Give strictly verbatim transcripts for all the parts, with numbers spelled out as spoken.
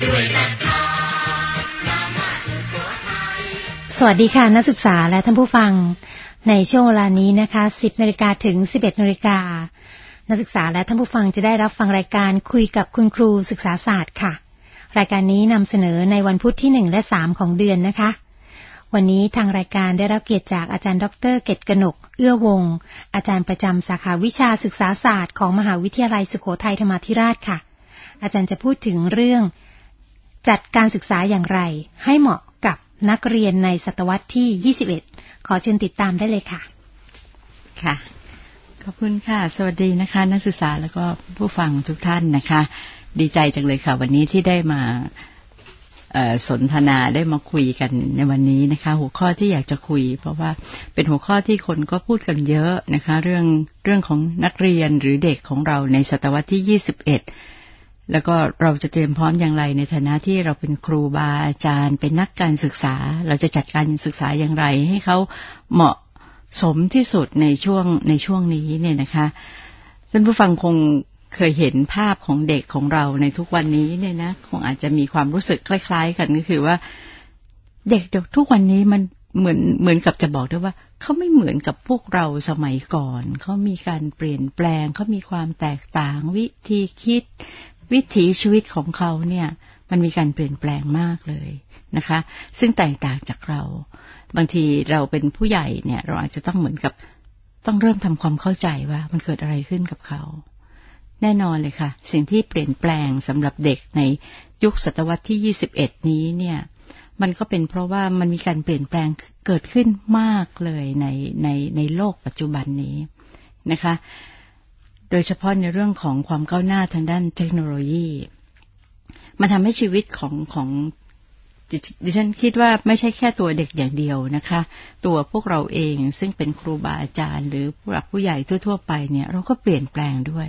ด้วยศรัทธานามาสุโขทัยสวัสดีค่ะนักศึกษาและท่านผู้ฟังในช่วงเวลานี้นะคะ สิบนาฬิกา ถึง สิบเอ็ดนาฬิกา นักศึกษาและท่านผู้ฟังจะได้รับฟังรายการคุยกับคุณครูศึกษาศาสตร์ค่ะรายการนี้นำเสนอในวันพุธที่หนึ่งและสามของเดือนนะคะวันนี้ทางรายการได้รับเกียรติจากอาจารย์ดร.เกตกนกเอื้อวงศ์อาจารย์ประจำสาขาวิชาศึกษาศาสตร์ของมหาวิทยาลัยสุโขทัยธรรมาธิราชค่ะอาจารย์จะพูดถึงเรื่องจัดการศึกษาอย่างไรให้เหมาะกับนักเรียนในศตวรรษที่ยี่สิบเอ็ดขอเชิญติดตามได้เลยค่ะค่ะขอบคุณค่ะสวัสดีนะคะนักศึกษาแล้วก็ผู้ฟังทุกท่านนะคะดีใจจังเลยค่ะวันนี้ที่ได้มาสนทนาได้มาคุยกันในวันนี้นะคะหัวข้อที่อยากจะคุยเพราะว่าเป็นหัวข้อที่คนก็พูดกันเยอะนะคะเรื่องเรื่องของนักเรียนหรือเด็กของเราในศตวรรษที่ยี่สิบเอ็ดแล้วก็เราจะเตรียมพร้อมอย่างไรในฐานะที่เราเป็นครูบาอาจารย์เป็นนักการศึกษาเราจะจัดการศึกษาอย่างไรให้เขาเหมาะสมที่สุดในช่วงในช่วงนี้เนี่ยนะคะท่านผู้ฟังคงเคยเห็นภาพของเด็กของเราในทุกวันนี้เนี่ยนะคงอาจจะมีความรู้สึกคล้ายๆกันก็คือว่าเด็กทุกวันนี้มันเหมือนเหมือนกับจะบอกได้ว่าเขาไม่เหมือนกับพวกเราสมัยก่อนเขามีการเปลี่ยนแปลงเขามีความแตกต่างวิธีคิดวิถีชีวิตของเขาเนี่ยมันมีการเปลี่ยนแปลงมากเลยนะคะซึ่งแตกต่างจากเราบางทีเราเป็นผู้ใหญ่เนี่ยเราอาจจะต้องเหมือนกับต้องเริ่มทำความเข้าใจว่ามันเกิดอะไรขึ้นกับเขาแน่นอนเลยค่ะสิ่งที่เปลี่ยนแปลงสำหรับเด็กในยุคศตวรรษที่ยี่สิบเอ็ดนี้เนี่ยมันก็เป็นเพราะว่ามันมีการเปลี่ยนแปลงเกิดขึ้นมากเลยในในในโลกปัจจุบันนี้นะคะโดยเฉพาะในเรื่องของความก้าวหน้าทางด้านเทคโนโลยีมันทำให้ชีวิตของของดิฉันคิดว่าไม่ใช่แค่ตัวเด็กอย่างเดียวนะคะตัวพวกเราเองซึ่งเป็นครูบาอาจารย์หรือผู้หลักผู้ใหญ่ทั่วๆไปเนี่ยเราก็เปลี่ยนแปลงด้วย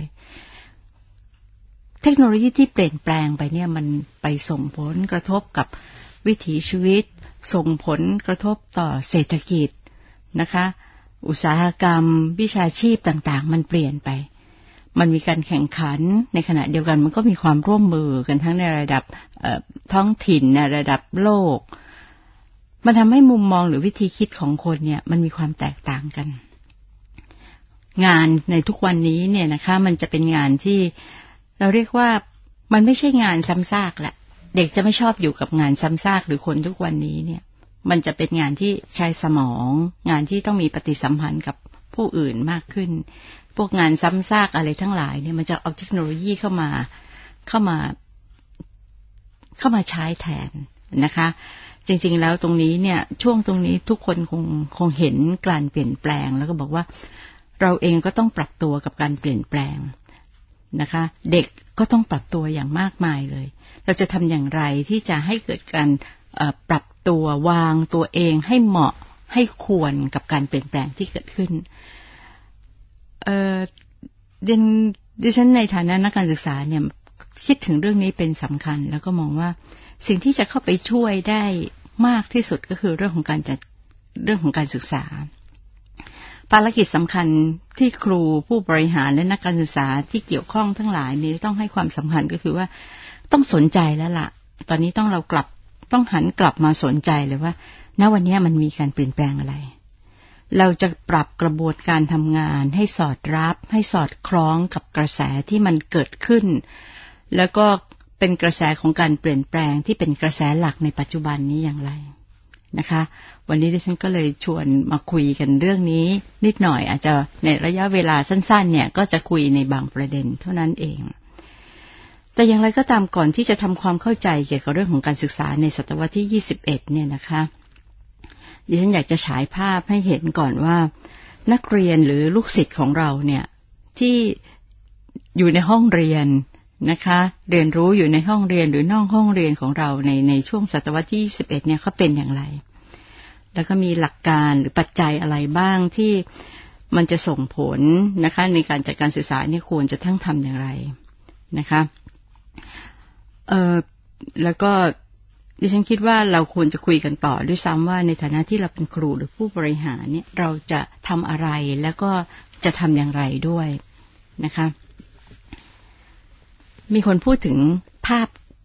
เทคโนโลยีที่เปลี่ยนแปลงไปเนี่ยมันไปส่งผลกระทบกับวิถีชีวิตส่งผลกระทบต่อเศรษฐกิจนะคะอุตสาหกรรมวิชาชีพต่างๆมันเปลี่ยนไปมันมีการแข่งขันในขณะเดียวกันมันก็มีความร่วมมือกันทั้งในระดับท้องถิ่นในระดับโลกมันทำให้มุมมองหรือวิธีคิดของคนเนี่ยมันมีความแตกต่างกันงานในทุกวันนี้เนี่ยนะคะมันจะเป็นงานที่เราเรียกว่ามันไม่ใช่งานซ้ำซากแหละเด็กจะไม่ชอบอยู่กับงานซ้ำซากหรือคนทุกวันนี้เนี่ยมันจะเป็นงานที่ใช้สมองงานที่ต้องมีปฏิสัมพันธ์กับผู้อื่นมากขึ้นพวกงานซ้ำซากอะไรทั้งหลายเนี่ยมันจะเอาเทคโนโลยีเข้ามาเข้ามาเข้ามาใช้แทนนะคะจริงๆแล้วตรงนี้เนี่ยช่วงตรงนี้ทุกคนคงคงเห็นการเปลี่ยนแปลงแล้วก็บอกว่าเราเองก็ต้องปรับตัวกับการเปลี่ยนแปลงนะคะเด็กก็ต้องปรับตัวอย่างมากมายเลยเราจะทำอย่างไรที่จะให้เกิดการปรับตัววางตัวเองให้เหมาะให้ควรกับการเปลี่ยนแปลงที่เกิดขึ้นเอ่อดิฉันดิฉันในฐานะนักการศึกษาเนี่ยคิดถึงเรื่องนี้เป็นสำคัญแล้วก็มองว่าสิ่งที่จะเข้าไปช่วยได้มากที่สุดก็คือเรื่องของการจัดเรื่องของการศึกษาภารกิจสำคัญที่ครูผู้บริหารและนักการศึกษาที่เกี่ยวข้องทั้งหลายนี้ต้องให้ความสำคัญก็คือว่าต้องสนใจแล้วล่ะตอนนี้ต้องเรากลับต้องหันกลับมาสนใจเลยว่าณวันนี้มันมีการเปลี่ยนแปลงอะไรเราจะปรับกระบวนการทำงานให้สอดรับให้สอดคล้องกับกระแสที่มันเกิดขึ้นแล้วก็เป็นกระแสของการเปลี่ยนแปลงที่เป็นกระแสหลักในปัจจุบันนี้อย่างไรนะคะวันนี้ดิฉันก็เลยชวนมาคุยกันเรื่องนี้นิดหน่อยอาจจะในระยะเวลาสั้นๆเนี่ยก็จะคุยในบางประเด็นเท่านั้นเองแต่อย่างไรก็ตามก่อนที่จะทำความเข้าใจเกี่ยวกับเรื่องของการศึกษาในศตวรรษที่ยี่สิบเอ็ดเนี่ยนะคะดิฉันอยากจะฉายภาพให้เห็นก่อนว่านักเรียนหรือลูกศิษย์ของเราเนี่ยที่อยู่ในห้องเรียนนะคะเรียนรู้อยู่ในห้องเรียนหรือนอกห้องเรียนของเราในในช่วงศตวรรษที่ยี่สิบเอ็ดเนี่ยเขาเป็นอย่างไรแล้วก็มีหลักการหรือปัจจัยอะไรบ้างที่มันจะส่งผลนะคะในการจัดการศึกษาเนี่ยควรจะทั้งทำอย่างไรนะคะเอ่อแล้วก็ดิฉันคิดว่าเราควรจะคุยกันต่อด้วยซ้ำว่าในฐานะที่เราเป็นครูหรือผู้บริหารเนี่ยเราจะทำอะไรแล้วก็จะทำอย่างไรด้วยนะคะมีคนพูดถึงภาพ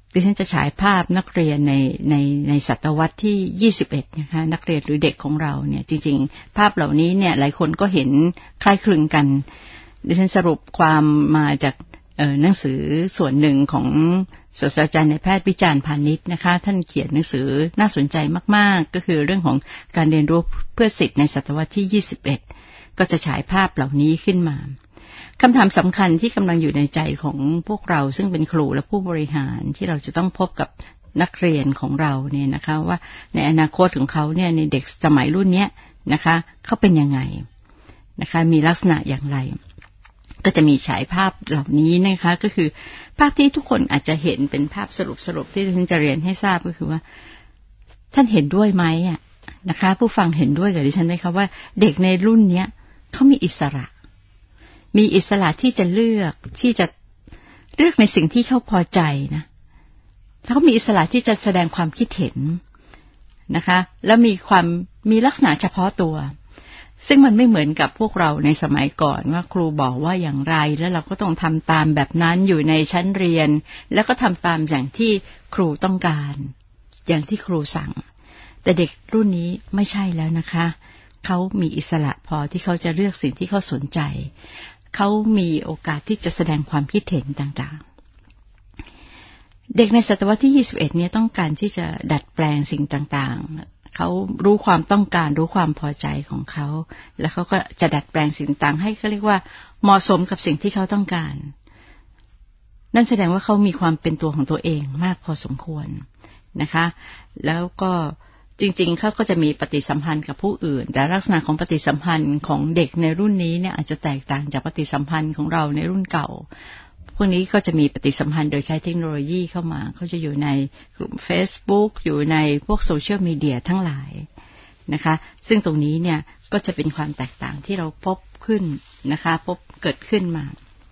ดิฉันจะฉายภาพนักเรียนในในในศตวรรษที่ยี่สิบเอ็ดนะคะนักเรียนหรือเด็กของเราเนี่ยจริงๆภาพเหล่านี้เนี่ยหลายคนก็เห็นคล้ายคลึงกันดิฉันสรุปความมาจากเอ่อหนังสือส่วนหนึ่งของศาสตราจารย์นายแพทย์วิจารณ์พานิชนะคะท่านเขียนหนังสือน่าสนใจมากๆก็คือเรื่องของการเรียนรู้เพื่อสิทธิในศตวรรษที่ยี่สิบเอ็ดก็จะฉายภาพเหล่านี้ขึ้นมาคำถามสำคัญที่กำลังอยู่ในใจของพวกเราซึ่งเป็นครูและผู้บริหารที่เราจะต้องพบกับนักเรียนของเราเนี่ยนะคะว่าในอนาคตของเขาเนี่ยในเด็กสมัยรุ่นนี้นะคะเขาเป็นยังไงนะคะมีลักษณะอย่างไรก็จะมีฉายภาพเหล่านี้นะคะก็คือภาพที่ทุกคนอาจจะเห็นเป็นภาพสรุปสรุปที่ฉันจะเรียนให้ทราบก็คือว่าท่านเห็นด้วยไหมอ่ะนะคะผู้ฟังเห็นด้วยกับดิฉันไหมคะว่าเด็กในรุ่นนี้เขามีอิสระมีอิสระที่จะเลือกที่จะเลือกในสิ่งที่เขาพอใจนะแล้วเขามีอิสระที่จะแสดงความคิดเห็นนะคะแล้วมีความมีลักษณะเฉพาะตัวซึ่งมันไม่เหมือนกับพวกเราในสมัยก่อนว่าครูบอกว่าอย่างไรแล้วเราก็ต้องทำตามแบบนั้นอยู่ในชั้นเรียนแล้วก็ทำตามอย่างที่ครูต้องการอย่างที่ครูสั่งแต่เด็กรุ่นนี้ไม่ใช่แล้วนะคะเขามีอิสระพอที่เขาจะเลือกสิ่งที่เขาสนใจเขามีโอกาสที่จะแสดงความคิดเห็นต่างๆเด็กในศตวรรษที่ยี่สิบเอ็ดเนี่ยต้องการที่จะดัดแปลงสิ่งต่างๆเขารู้ความต้องการรู้ความพอใจของเขาแล้วเขาก็จะดัดแปลงสิ่งต่างๆให้เขาเรียกว่าเหมาะสมกับสิ่งที่เขาต้องการนั่นแสดงว่าเขามีความเป็นตัวของตัวเองมากพอสมควรนะคะแล้วก็จริงๆเขาก็จะมีปฏิสัมพันธ์กับผู้อื่นแต่ลักษณะของปฏิสัมพันธ์ของเด็กในรุ่นนี้เนี่ยอาจจะแตกต่างจากปฏิสัมพันธ์ของเราในรุ่นเก่าพวกนี้ก็จะมีปฏิสัมพันธ์โดยใช้เทคโนโลยีเข้ามาเขาจะอยู่ในกลุ่ม Facebook อยู่ในพวกโซเชียลมีเดียทั้งหลายนะคะซึ่งตรงนี้เนี่ยก็จะเป็นความแตกต่างที่เราพบขึ้นนะคะพบเกิดขึ้นมา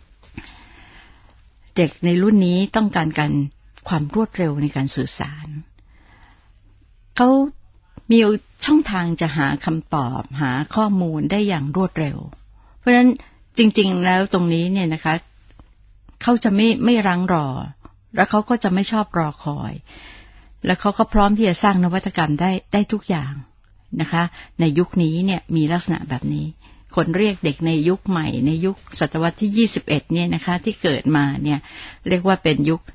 เด็กในรุ่นนี้ต้องการการความรวดเร็วในการสื่อสารเขามีช่องทางจะหาคำตอบหาข้อมูลได้อย่างรวดเร็วเพราะฉะนั้นจริงๆแล้วตรงนี้เนี่ยนะคะเขาจะไม่ไม่รั้งรอแล้วเขาก็จะไม่ชอบรอคอยแล้วเขาก็พร้อมที่จะสร้างนวัตกรรมได้ได้ทุกอย่างนะคะในยุคนี้เนี่ยมีลักษณะแบบนี้คนเรียกเด็กในยุคใหม่ในยุคศตวรรษที่ยี่สิบเอ็ดเนี่ยนะคะที่เกิดมาเนี่ยเรียกว่าเป็นยุค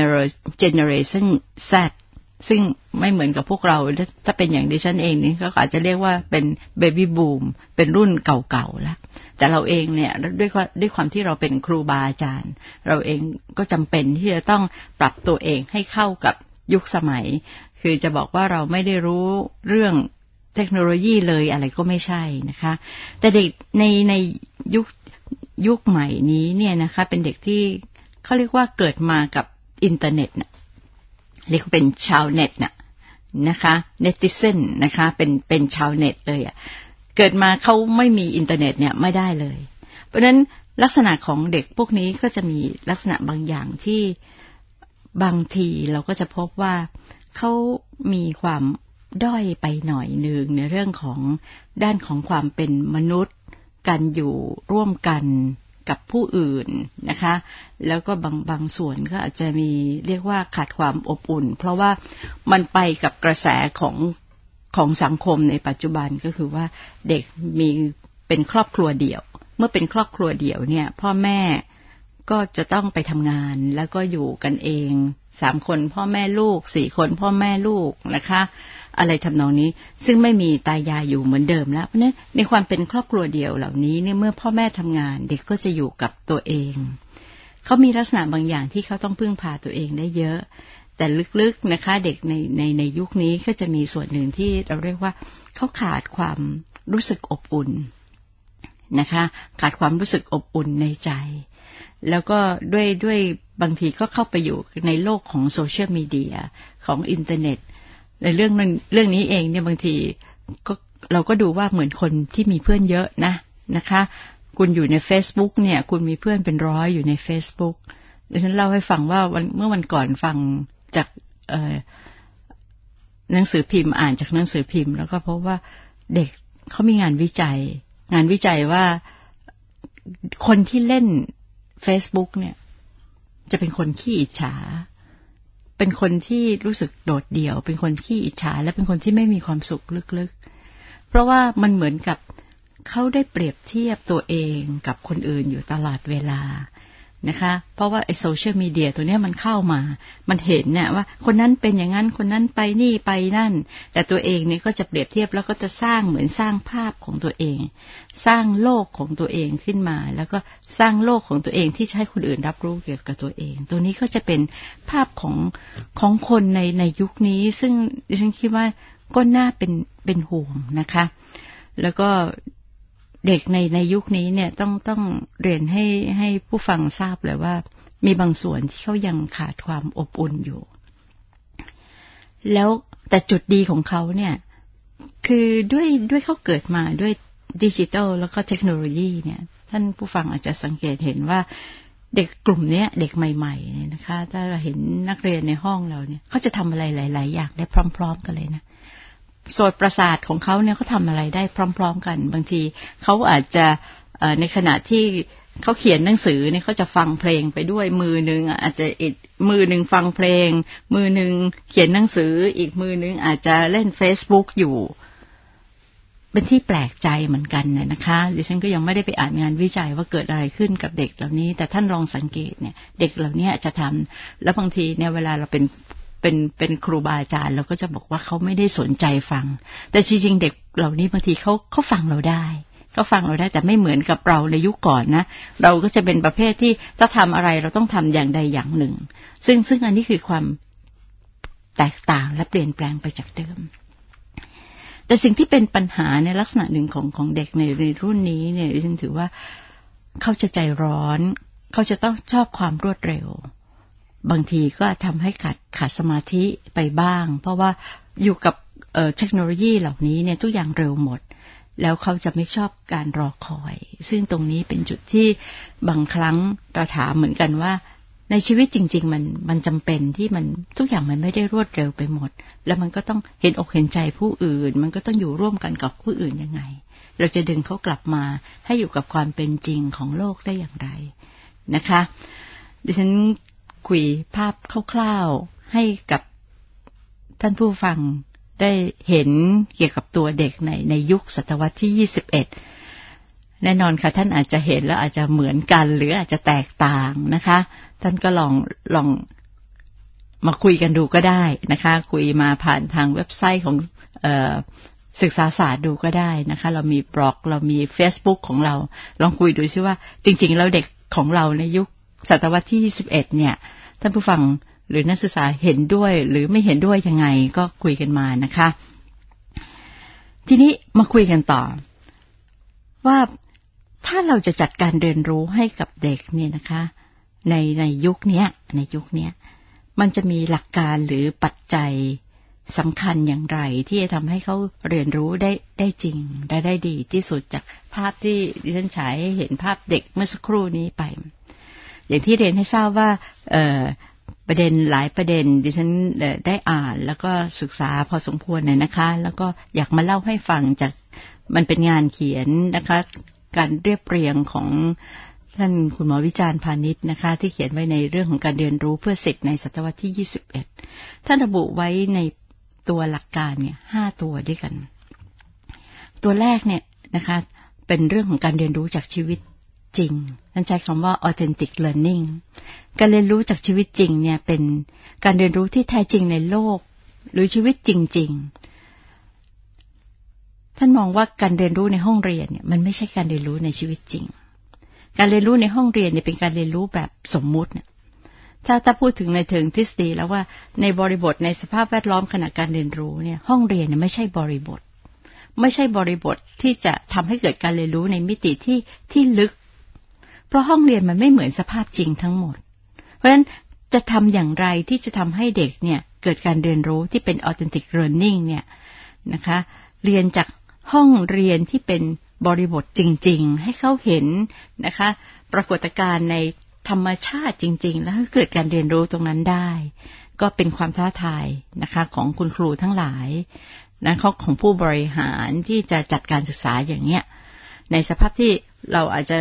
generation Z ซึ่งไม่เหมือนกับพวกเราถ้าเป็นอย่างดิฉันเองนี่ก็อาจจะเรียกว่าเป็นเบบี้บูมเป็นรุ่นเก่าๆแล้วแต่เราเองเนี่ยด้วยด้วยความที่เราเป็นครูบาอาจารย์เราเองก็จำเป็นที่จะต้องปรับตัวเองให้เข้ากับยุคสมัยคือจะบอกว่าเราไม่ได้รู้เรื่องเทคโนโลยีเลยอะไรก็ไม่ใช่นะคะแต่เด็กในในยุคยุคใหม่นี้เนี่ยนะคะเป็นเด็กที่เขาเรียกว่าเกิดมากับอินเทอร์เน็ตน่ะเรียกว่าเป็นชาวเน็ตน่ะนะคะเนติเซนนะคะเป็นเป็นชาวเน็ตเลยอ่ะเกิดมาเขาไม่มีอินเทอร์เน็ตเนี่ยไม่ได้เลยเพราะฉะนั้นลักษณะของเด็กพวกนี้ก็จะมีลักษณะบางอย่างที่บางทีเราก็จะพบว่าเขามีความด้อยไปหน่อยนึงในเรื่องของด้านของความเป็นมนุษย์การอยู่ร่วมกันกับผู้อื่นนะคะแล้วก็บางบางส่วนก็อาจจะมีเรียกว่าขาดความอบอุ่นเพราะว่ามันไปกับกระแสของของสังคมในปัจจุบันก็คือว่าเด็กมีเป็นครอบครัวเดี่ยวเมื่อเป็นครอบครัวเดี่ยวเนี่ยพ่อแม่ก็จะต้องไปทำงานแล้วก็อยู่กันเองสามคนพ่อแม่ลูกสี่คนพ่อแม่ลูกนะคะอะไรทำนองนี้ซึ่งไม่มีตายายอยู่เหมือนเดิมแล้วเพราะฉะนั้นในความเป็นครอบครัวเดี่ยวเหล่านี้เนี่ยเมื่อพ่อแม่ทำงานเด็กก็จะอยู่กับตัวเองเขามีลักษณะบางอย่างที่เขาต้องพึ่งพาตัวเองได้เยอะแต่ลึกๆนะคะเด็กในในในยุคนี้ก็จะมีส่วนหนึ่งที่เราเรียกว่าเขาขาดความรู้สึกอบอุ่นนะคะขาดความรู้สึกอบอุ่นในใจแล้วก็ด้วยด้วยบางทีก็เข้าไปอยู่ในโลกของโซเชียลมีเดียของอินเทอร์เน็ตในเรื่องนั้นเรื่องนี้เองเนี่ยบางทีก็เราก็ดูว่าเหมือนคนที่มีเพื่อนเยอะนะนะคะคุณอยู่ใน Facebook เนี่ยคุณมีเพื่อนเป็นร้อยอยู่ใน Facebook ดิฉันเล่าให้ฟังว่าวันเมื่อวันก่อนฟังจากเอ่อหนังสือพิมพ์อ่านจากหนังสือพิมพ์แล้วก็พบว่าเด็กเขามีงานวิจัยงานวิจัยว่าคนที่เล่น Facebook เนี่ยจะเป็นคนขี้อิจฉาเป็นคนที่รู้สึกโดดเดี่ยวเป็นคนขี้อิจฉาและเป็นคนที่ไม่มีความสุขลึกๆเพราะว่ามันเหมือนกับเขาได้เปรียบเทียบตัวเองกับคนอื่นอยู่ตลอดเวลานะคะเพราะว่าไอ้โซเชียลมีเดียตัวนี้มันเข้ามามันเห็นเนี่ยว่าคนนั้นเป็นอย่างนั้นคนนั้นไปนี่ไปนั่นแต่ตัวเองเนี่ยก็จะเปรียบเทียบแล้วก็จะสร้างเหมือนสร้างภาพของตัวเองสร้างโลกของตัวเองขึ้นมาแล้วก็สร้างโลกของตัวเองที่ให้คนอื่นรับรู้เกี่ยวกับตัวเองตัวนี้ก็จะเป็นภาพของของคนในในยุคนี้ซึ่งดิฉันคิดว่าก็น่าเป็นเป็นห่วงนะคะแล้วก็เด็กในในยุคนี้เนี่ยต้องต้องเรียนให้ให้ผู้ฟังทราบเลยว่ามีบางส่วนที่เขายังขาดความอบอุ่นอยู่แล้วแต่จุดดีของเขาเนี่ยคือด้วยด้วยเขาเกิดมาด้วยดิจิทัลแล้วก็เทคโนโลยีเนี่ยท่านผู้ฟังอาจจะสังเกตเห็นว่าเด็กกลุ่มนี้เด็กใหม่ๆเนี่ยนะคะถ้าเราเห็นนักเรียนในห้องเราเนี่ยเขาจะทำอะไรหลายๆอย่างได้พร้อมๆกันเลยนะโสตประสาทของเขาเนี่ยเขาทำอะไรได้พร้อมๆกันบางทีเขาอาจจะในขณะที่เขาเขียนหนังสือเนี่ยเขาจะฟังเพลงไปด้วยมือนึงอาจจะอีกมือนึงฟังเพลงมือนึงเขียนหนังสืออีกมือนึงอาจจะเล่น Facebook อยู่เป็นที่แปลกใจเหมือนกันเนี่ยนะคะดิฉันก็ยังไม่ได้ไปอ่านงานวิจัยว่าเกิดอะไรขึ้นกับเด็กเหล่านี้แต่ท่านลองสังเกตเนี่ยเด็กเหล่านี้จะทำแล้วบางทีเนี่ยเวลาเราเป็นเป็นเป็นครูบาอาจารย์เราก็จะบอกว่าเขาไม่ได้สนใจฟังแต่จริงๆเด็กเหล่านี้บางทีเขาเขาฟังเราได้เขาฟังเราได้แต่ไม่เหมือนกับเราในยุคก่อนนะเราก็จะเป็นประเภทที่ถ้าทำอะไรเราต้องทำอย่างใดอย่างหนึ่งซึ่งซึ่งอันนี้คือความแตกต่างและเปลี่ยนแปลงไปจากเดิมแต่สิ่งที่เป็นปัญหาในลักษณะหนึ่งของของเด็กในในรุ่นนี้เนี่ยดิฉันถือว่าเขาจะใจร้อนเขาจะต้องชอบความรวดเร็วบางทีก็ทำให้ขาดขาดสมาธิไปบ้างเพราะว่าอยู่กับเอ่อเทคโนโลยีเหล่านี้เนี่ยทุกอย่างเร็วหมดแล้วเขาจะไม่ชอบการรอคอยซึ่งตรงนี้เป็นจุดที่บางครั้งเราถามเหมือนกันว่าในชีวิตจริงๆมันมันจำเป็นที่มันทุกอย่างมันไม่ได้รวดเร็วไปหมดแล้วมันก็ต้องเห็นอกเห็นใจผู้อื่นมันก็ต้องอยู่ร่วมกันกับผู้อื่นยังไงเราจะดึงเขากลับมาให้อยู่กับความเป็นจริงของโลกได้อย่างไรนะคะดิฉันคุยภาพคร่าวๆให้กับท่านผู้ฟังได้เห็นเกี่ยวกับตัวเด็กในในยุคศตวรรษที่ยี่สิบเอ็ดแน่นอนค่ะท่านอาจจะเห็นแล้วอาจจะเหมือนกันหรืออาจจะแตกต่างนะคะท่านก็ลองลองมาคุยกันดูก็ได้นะคะคุยมาผ่านทางเว็บไซต์ของเอ่อศึกษาศาสตร์ดูก็ได้นะคะเรามีบล็อกเรามี Facebook ของเราลองคุยดูซิว่าจริงๆแล้วเด็กของเราในยุคศตวรรษที่ยี่สิบเอ็ดเนี่ยท่านผู้ฟังหรือนักศึกษาเห็นด้วยหรือไม่เห็นด้วยยังไงก็คุยกันมานะคะทีนี้มาคุยกันต่อว่าถ้าเราจะจัดการเรียนรู้ให้กับเด็กเนี่ยนะคะในในยุคนี้ในยุคนี้มันจะมีหลักการหรือปัจจัยสำคัญอย่างไรที่จะทำให้เขาเรียนรู้ได้ได้จริงได้ได้ดีที่สุดจากภาพที่ดิฉันฉายให้เห็นภาพเด็กเมื่อสักครู่นี้ไปอย่างที่เรียนให้ทราบว่าเอ่อประเด็นหลายประเด็นดิฉันได้อ่านแล้วก็ศึกษาพอสมควรเนี่ยนะคะแล้วก็อยากมาเล่าให้ฟังจากมันเป็นงานเขียนนะคะการเรียบเรียงของท่านคุณหมอวิจารณ์พาณิชย์นะคะที่เขียนไว้ในเรื่องของการเรียนรู้เพื่อสิทธิในศตวรรษที่ยี่สิบเอ็ดท่านระบุไว้ในตัวหลักการเนี่ยห้าตัวด้วยกันตัวแรกเนี่ยนะคะเป็นเรื่องของการเรียนรู้จากชีวิตจริงท่านใช้คำว่า authentic learning การเรียนรู้จากชีวิตจริงเนี่ยเป็นการเรียนรู้ที่แท้จริงในโลกหรือชีวิตจริงๆท่านมองว่าการเรียนรู้ในห้องเรียนเนี่ยมันไม่ใช่การเรียนรู้ในชีวิตจริงการเรียนรู้ในห้องเรียนเนี่ยเป็นการเรียนรู้แบบสมมุติเนี่ยถ้าถ้าพูดถึงในเชิงทฤษฎีแล้วว่าในบริบทในสภาพแวดล้อมขณะการเรียนรู้เนี่ยห้องเรียนเนี่ยไม่ใช่บริบทไม่ใช่บริบทที่จะทำให้เกิดการเรียนรู้ในมิติที่ที่ลึกเพราะห้องเรียนมันไม่เหมือนสภาพจริงทั้งหมดเพราะฉะนั้นจะทำอย่างไรที่จะทำให้เด็กเนี่ยเกิดการเรียนรู้ที่เป็น authentic learning เนี่ยนะคะเรียนจากห้องเรียนที่เป็นบริบทจริงๆให้เขาเห็นนะคะปรากฏการณ์ในธรรมชาติจริงๆแล้วเกิดการเรียนรู้ตรงนั้นได้ก็เป็นความท้าทายนะคะของคุณครูทั้งหลายนะของผู้บริหารที่จะจัดการศึกษาอย่างเนี้ยในสภาพที่เราอาจจะ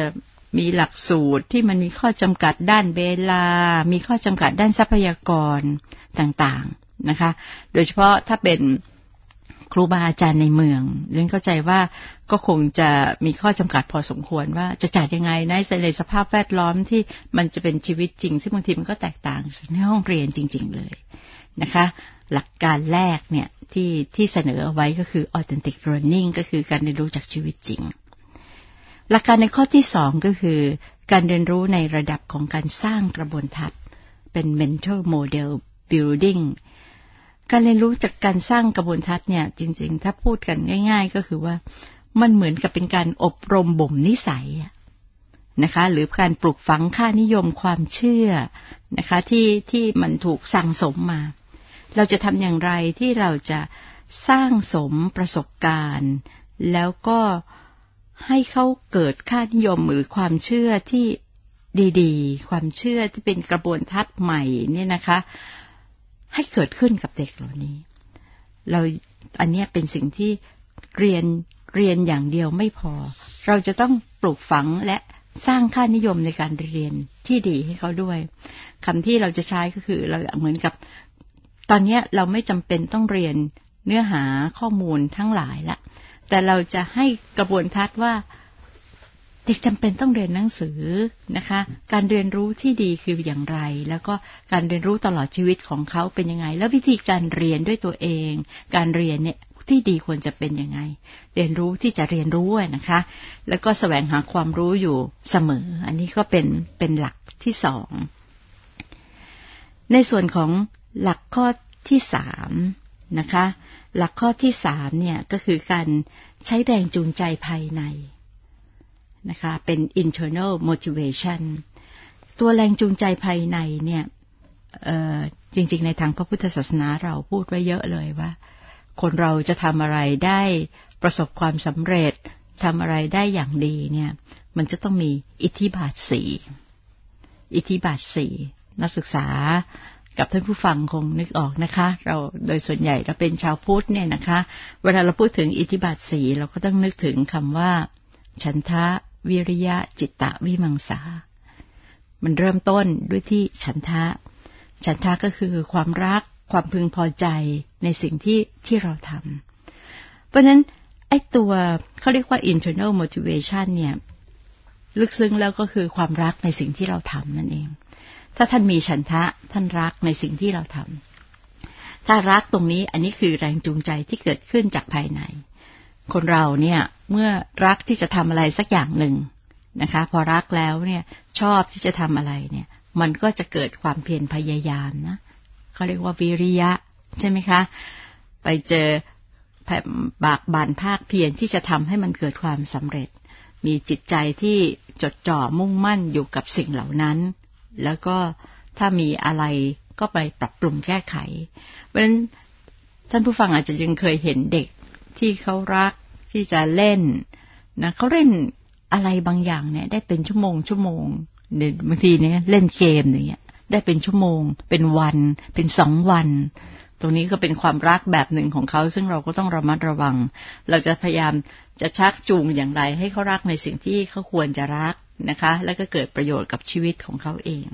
มีหลักสูตรที่มันมีข้อจำกัดด้านเวลามีข้อจำกัดด้านทรัพยากรต่างๆนะคะโดยเฉพาะถ้าเป็นครูบาอาจารย์ในเมืองฉันเข้าใจว่าก็คงจะมีข้อจำกัดพอสมควรว่าจะจัดยังไงในสภาพแวดล้อมที่มันจะเป็นชีวิตจริงซึ่งบางทีมันก็แตกต่างในห้องเรียนจริงๆเลยนะคะหลักการแรกเนี่ยที่ที่เสนอเอาไว้ก็คือ authentic learning ก็คือการเรียนรู้จากชีวิตจริงหลักการในข้อที่สองก็คือการเรียนรู้ในระดับของการสร้างกระบวนทัศน์เป็น mental model building การเรียนรู้จากการสร้างกระบวนทัศน์เนี่ยจริงๆถ้าพูดกันง่ายๆก็คือว่ามันเหมือนกับเป็นการอบรมบ่มนิสัยนะคะหรือการปลูกฝังค่านิยมความเชื่อนะคะที่ที่มันถูกสั่งสมมาเราจะทำอย่างไรที่เราจะสร้างสมประสบการณ์แล้วก็ให้เขาเกิดค่านิยมหรือความเชื่อที่ดีๆความเชื่อที่เป็นกระบวนทัศน์ใหม่เนี่ยนะคะให้เกิดขึ้นกับเด็กเหล่านี้เราอันนี้เป็นสิ่งที่เรียนเรียนอย่างเดียวไม่พอเราจะต้องปลูกฝังและสร้างค่านิยมในการเรียนที่ดีให้เขาด้วยคำที่เราจะใช้ก็คือเราเหมือนกับตอนนี้เราไม่จำเป็นต้องเรียนเนื้อหาข้อมูลทั้งหลายละแต่เราจะให้กระบวนทัศน์ว่าเด็กจำเป็นต้องเรียนหนังสือนะคะการเรียนรู้ที่ดีคืออย่างไรแล้วก็การเรียนรู้ตลอดชีวิตของเขาเป็นยังไงแล้ววิธีการเรียนด้วยตัวเองการเรียนเนี่ยที่ดีควรจะเป็นยังไงเรียนรู้ที่จะเรียนรู้นะคะแล้วก็แสวงหาความรู้อยู่เสมออันนี้ก็เป็นเป็นหลักที่สองในส่วนของหลักข้อที่สามนะคะหลักข้อที่สามเนี่ยก็คือการใช้แรงจูงใจภายในนะคะเป็น internal motivation ตัวแรงจูงใจภายในเนี่ยจริงๆในทางพระพุทธศาสนาเราพูดไว้เยอะเลยว่าคนเราจะทำอะไรได้ประสบความสำเร็จทำอะไรได้อย่างดีเนี่ยมันจะต้องมีอิทธิบาทสี่อิทธิบาทสี่นักศึกษากับท่านผู้ฟังคงนึกออกนะคะเราโดยส่วนใหญ่เราเป็นชาวพุทธเนี่ยนะคะเวลาเราพูดถึงอิทธิบาทสี่เราก็ต้องนึกถึงคำว่าฉันทะวิริยะจิตตะวิมังสามันเริ่มต้นด้วยที่ฉันทะฉันทะก็คือความรักความพึงพอใจในสิ่งที่ที่เราทำเพราะฉะนั้นไอ้ตัวเขาเรียกว่า internal motivation เนี่ยลึกซึ้งแล้วก็คือความรักในสิ่งที่เราทำนั่นเองถ้าท่านมีฉันทะท่านรักในสิ่งที่เราทำถ้ารักตรงนี้อันนี้คือแรงจูงใจที่เกิดขึ้นจากภายในคนเราเนี่ยเมื่อรักที่จะทำอะไรสักอย่างหนึ่งนะคะพอรักแล้วเนี่ยชอบที่จะทำอะไรเนี่ยมันก็จะเกิดความเพียรพยายามนะเขาเรียกว่าวิริยะใช่ไหมคะไปเจอบากบั่นภาคเพียรที่จะทำให้มันเกิดความสำเร็จมีจิตใจที่จดจ่อมุ่งมั่นอยู่กับสิ่งเหล่านั้นแล้วก็ถ้ามีอะไรก็ไปปรับปรุงแก้ไขเพราะฉะนั้นท่านผู้ฟังอาจจะยังเคยเห็นเด็กที่เขารักที่จะเล่นนะเขาเล่นอะไรบางอย่างเนี่ยได้เป็นชั่วโมงชั่วโมงเนี่ยบางทีเนี่ยเล่นเกมอย่างเงี้ยได้เป็นชั่วโมงเป็นวันเป็นสองวันตรงนี้ก็เป็นความรักแบบหนึ่งของเขาซึ่งเราก็ต้องระมัดระวังเราจะพยายามจะชักจูงอย่างไรให้เขารักในสิ่งที่เขาควรจะรักนะคะแล้วก็เกิดประโยชน์กับชีวิตของเขาเอง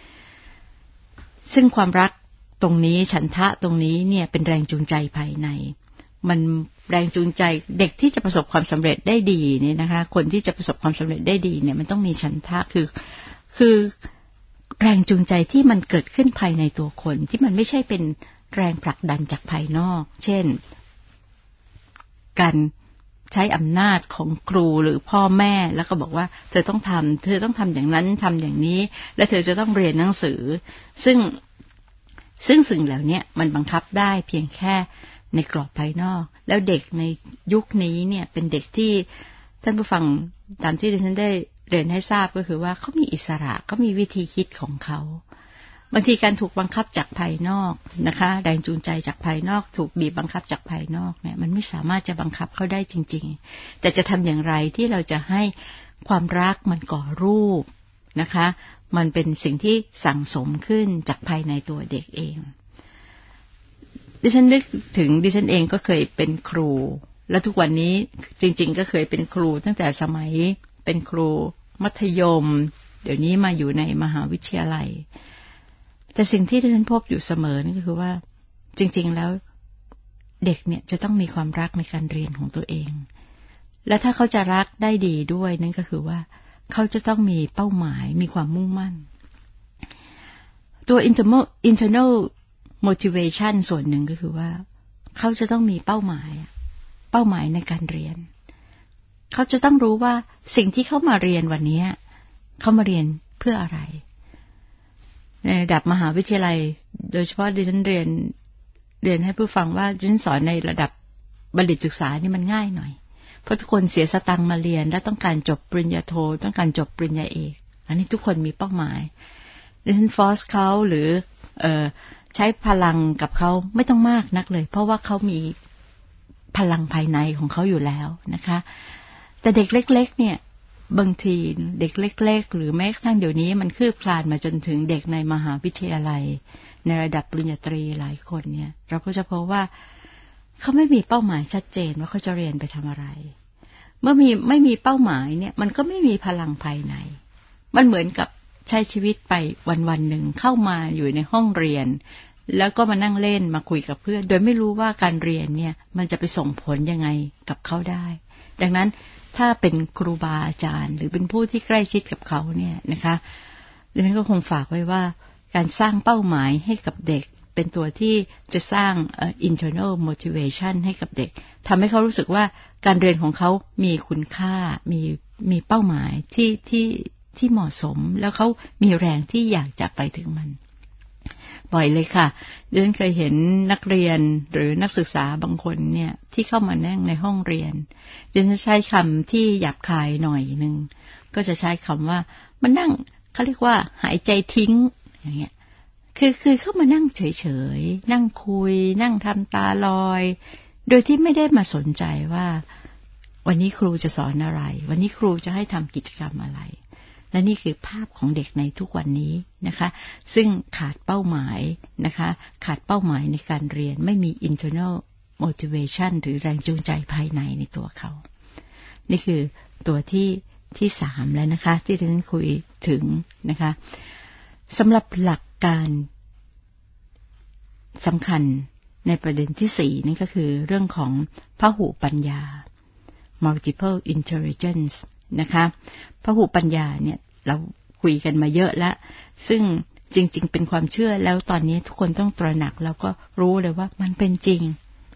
ซึ่งความรักตรงนี้ฉันทะตรงนี้เนี่ยเป็นแรงจูงใจภายในมันแรงจูงใจเด็กที่จะประสบความสำเร็จได้ดีเนี่ยนะคะคนที่จะประสบความสำเร็จได้ดีเนี่ยมันต้องมีฉันทะคือคือแรงจูงใจที่มันเกิดขึ้นภายในตัวคนที่มันไม่ใช่เป็นแรงผลักดันจากภายนอกเช่นการใช้อำนาจของครูหรือพ่อแม่แล้วก็บอกว่าเธอต้องทำเธอต้องทำอย่างนั้นทำอย่างนี้และเธอจะต้องเรียนหนังสือซึ่งซึ่งสิ่งเหล่านี้มันบังคับได้เพียงแค่ในกรอบภายนอกแล้วเด็กในยุคนี้เนี่ยเป็นเด็กที่ท่านผู้ฟังตามที่ดิฉันได้เรียนให้ทราบก็คือว่าเขามีอิสระเขามีวิธีคิดของเขาบางทีการถูกบังคับจากภายนอกนะคะแรงจูงใจจากภายนอกถูกบีบบังคับจากภายนอกเนี่ยมันไม่สามารถจะบังคับเขาได้จริงๆแต่จะทำอย่างไรที่เราจะให้ความรักมันก่อรูปนะคะมันเป็นสิ่งที่สั่งสมขึ้นจากภายในตัวเด็กเองดิฉันนึกถึงดิฉันเองก็เคยเป็นครูและทุกวันนี้จริงๆก็เคยเป็นครูตั้งแต่สมัยเป็นครูมัธยมเดี๋ยวนี้มาอยู่ในมหาวิทยาลัยแต่สิ่งที่ดิฉันพบอยู่เสมอนี่ก็คือว่าจริงๆแล้วเด็กเนี่ยจะต้องมีความรักในการเรียนของตัวเองและถ้าเขาจะรักได้ดีด้วยนั่นก็คือว่าเขาจะต้องมีเป้าหมายมีความมุ่งมั่นตัว internal motivation ส่วนหนึ่งก็คือว่าเขาจะต้องมีเป้าหมายเป้าหมายในการเรียนเขาจะต้องรู้ว่าสิ่งที่เขามาเรียนวันนี้เขามาเรียนเพื่ออะไรในระดับมหาวิทยาลัยโดยเฉพาะดิฉันเรียนเรียนให้ผู้ฟังว่าดิฉันสอนในระดับบัณฑิตศึกษานี่มันง่ายหน่อยเพราะทุกคนเสียสตังค์มาเรียนและต้องการจบปริญญาโทต้องการจบปริญญาเอกอันนี้ทุกคนมีเป้าหมายดิฉันฟอร์สเขาหรือเอ่อใช้พลังกับเขาไม่ต้องมากนักเลยเพราะว่าเขามีพลังภายในของเขาอยู่แล้วนะคะแต่เด็กเล็กๆเนี่ยบางทีเด็กเล็กๆหรือแม้กระทั่งเดี๋ยวนี้มันคืบคลานมาจนถึงเด็กในมหาวิทยาลัยในระดับปริญญาตรีหลายคนเนี่ยเราก็จะพบว่าเขาไม่มีเป้าหมายชัดเจนว่าเขาจะเรียนไปทำอะไรเมื่อมีไม่มีเป้าหมายเนี่ยมันก็ไม่มีพลังภายในมันเหมือนกับใช้ชีวิตไปวันๆหนึ่งเข้ามาอยู่ในห้องเรียนแล้วก็มานั่งเล่นมาคุยกับเพื่อนโดยไม่รู้ว่าการเรียนเนี่ยมันจะไปส่งผลยังไงกับเขาได้ดังนั้นถ้าเป็นครูบาอาจารย์หรือเป็นผู้ที่ใกล้ชิดกับเขาเนี่ยนะคะดิฉันก็คงฝากไว้ว่าการสร้างเป้าหมายให้กับเด็กเป็นตัวที่จะสร้าง uh, internal motivation ให้กับเด็กทำให้เขารู้สึกว่าการเรียนของเขามีคุณค่ามีมีเป้าหมายที่ที่ที่เหมาะสมแล้วเขามีแรงที่อยากจะไปถึงมันบ่อยเลยค่ะดิฉันเคยเห็นนักเรียนหรือนักศึกษาบางคนเนี่ยที่เข้ามานั่งในห้องเรียนดิฉันใช้คำที่หยาบคายหน่อยนึงก็จะใช้คำว่ามันนั่งเขาเรียกว่าหายใจทิ้งอย่างเงี้ยคือคือเข้ามานั่งเฉยๆนั่งคุยนั่งทำตาลอยโดยที่ไม่ได้มาสนใจว่าวันนี้ครูจะสอนอะไรวันนี้ครูจะให้ทำกิจกรรมอะไรและนี่คือภาพของเด็กในทุกวันนี้นะคะซึ่งขาดเป้าหมายนะคะขาดเป้าหมายในการเรียนไม่มี internal motivation หรือแรงจูงใจภายในในตัวเขานี่คือตัวที่ที่สามแล้วนะคะที่ดิฉันคุยถึงนะคะสำหรับหลักการสำคัญในประเด็นที่สี่นี่ก็คือเรื่องของพหุปัญญา multiple intelligence นะคะพหุปัญญาเนี่ยเราคุยกันมาเยอะแล้วซึ่งจริงๆเป็นความเชื่อแล้วตอนนี้ทุกคนต้องตระหนักแล้วก็รู้เลยว่ามันเป็นจริง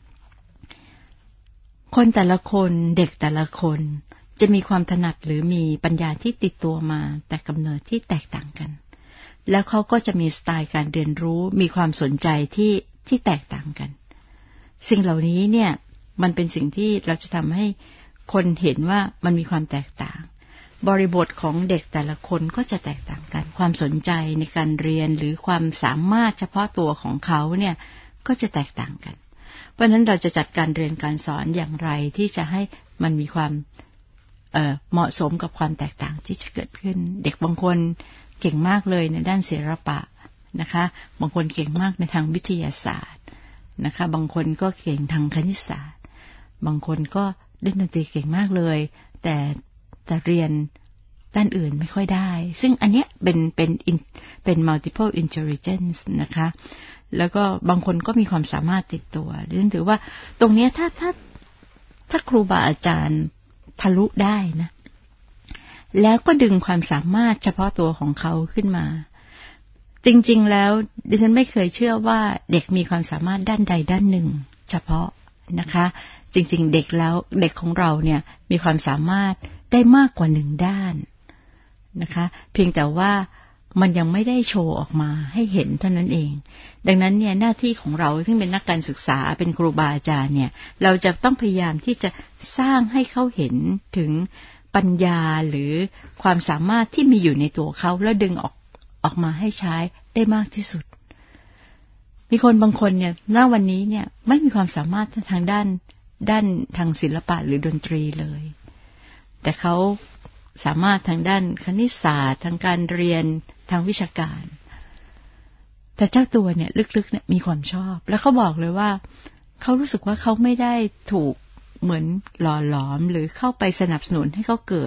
คนแต่ละคนเด็กแต่ละคนจะมีความถนัดหรือมีปัญญาที่ติดตัวมาแต่กำเนิดที่แตกต่างกันแล้วเขาก็จะมีสไตล์การเรียนรู้มีความสนใจที่ที่แตกต่างกันสิ่งเหล่านี้เนี่ยมันเป็นสิ่งที่เราจะทำให้คนเห็นว่ามันมีความแตกต่างบริบทของเด็กแต่ละคนก็จะแตกต่างกันความสนใจในการเรียนหรือความสามารถเฉพาะตัวของเขาเนี่ยก็จะแตกต่างกันเพราะฉะนั้นเราจะจัดการเรียนการสอนอย่างไรที่จะให้มันมีความเอ่อเหมาะสมกับความแตกต่างที่จะเกิดขึ้นเด็กบางคนเก่งมากเลยในด้านศิลปะนะคะบางคนเก่งมากในทางวิทยาศาสตร์นะคะบางคนก็เก่งทางคณิตศาสตร์บางคนก็เล่นดนตรีเก่งมากเลยแต่แต่เรียนด้านอื่นไม่ค่อยได้ซึ่งอันเนี้ยเป็นเป็นเป็น multiple intelligence นะคะแล้วก็บางคนก็มีความสามารถติดตัวดิฉันถือว่าตรงเนี้ยถ้าถ้าถ้าครูบาอาจารย์ทะลุได้นะแล้วก็ดึงความสามารถเฉพาะตัวของเขาขึ้นมาจริงๆแล้วดิฉันไม่เคยเชื่อว่าเด็กมีความสามารถด้านใดด้านหนึ่งเฉพาะนะคะจริงๆเด็กแล้วเด็กของเราเนี่ยมีความสามารถได้มากกว่าหนึ่งด้านนะคะเพียงแต่ว่ามันยังไม่ได้โชว์ออกมาให้เห็นเท่านั้นเองดังนั้นเนี่ยหน้าที่ของเราซึ่งเป็นนักการศึกษาเป็นครูบาอาจารย์เนี่ยเราจะต้องพยายามที่จะสร้างให้เขาเห็นถึงปัญญาหรือความสามารถที่มีอยู่ในตัวเขาแล้วดึงออกออกมาให้ใช้ได้มากที่สุดมีคนบางคนเนี่ยณวันนี้เนี่ยไม่มีความสามารถทางด้านด้านทางศิลปะหรือดนตรีเลยแต่เขาสามารถทางด้านคณิตศาสตร์ทางการเรียนทางวิชาการแต่เจ้าตัวเนี่ยลึกๆเนี่ยมีความชอบแล้วเขาบอกเลยว่าเขารู้สึกว่าเขาไม่ได้ถูกเหมือนหล่อหลอมหรือเข้าไปสนับสนุนให้เขาเกิด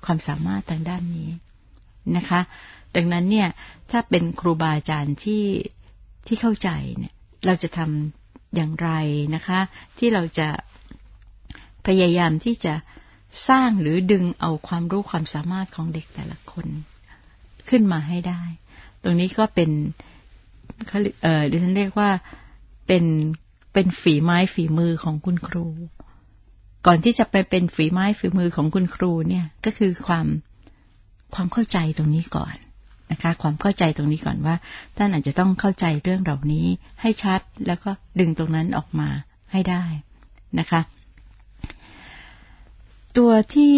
ความสามารถทางด้านนี้นะคะดังนั้นเนี่ยถ้าเป็นครูบาอาจารย์ที่ที่เข้าใจเนี่ยเราจะทำอย่างไรนะคะที่เราจะพยายามที่จะสร้างหรือดึงเอาความรู้ความสามารถของเด็กแต่ละคนขึ้นมาให้ได้ตรงนี้ก็เป็นเขาเอ่อดิฉันเรียกว่าเป็นเป็นฝีไม้ฝีมือของคุณครูก่อนที่จะไปเป็นฝีไม้ฝีมือของคุณครูเนี่ยก็คือความความเข้าใจตรงนี้ก่อนนะคะความเข้าใจตรงนี้ก่อนว่าท่านอาจจะต้องเข้าใจเรื่องเหล่านี้ให้ชัดแล้วก็ดึงตรงนั้นออกมาให้ได้นะคะตัวที่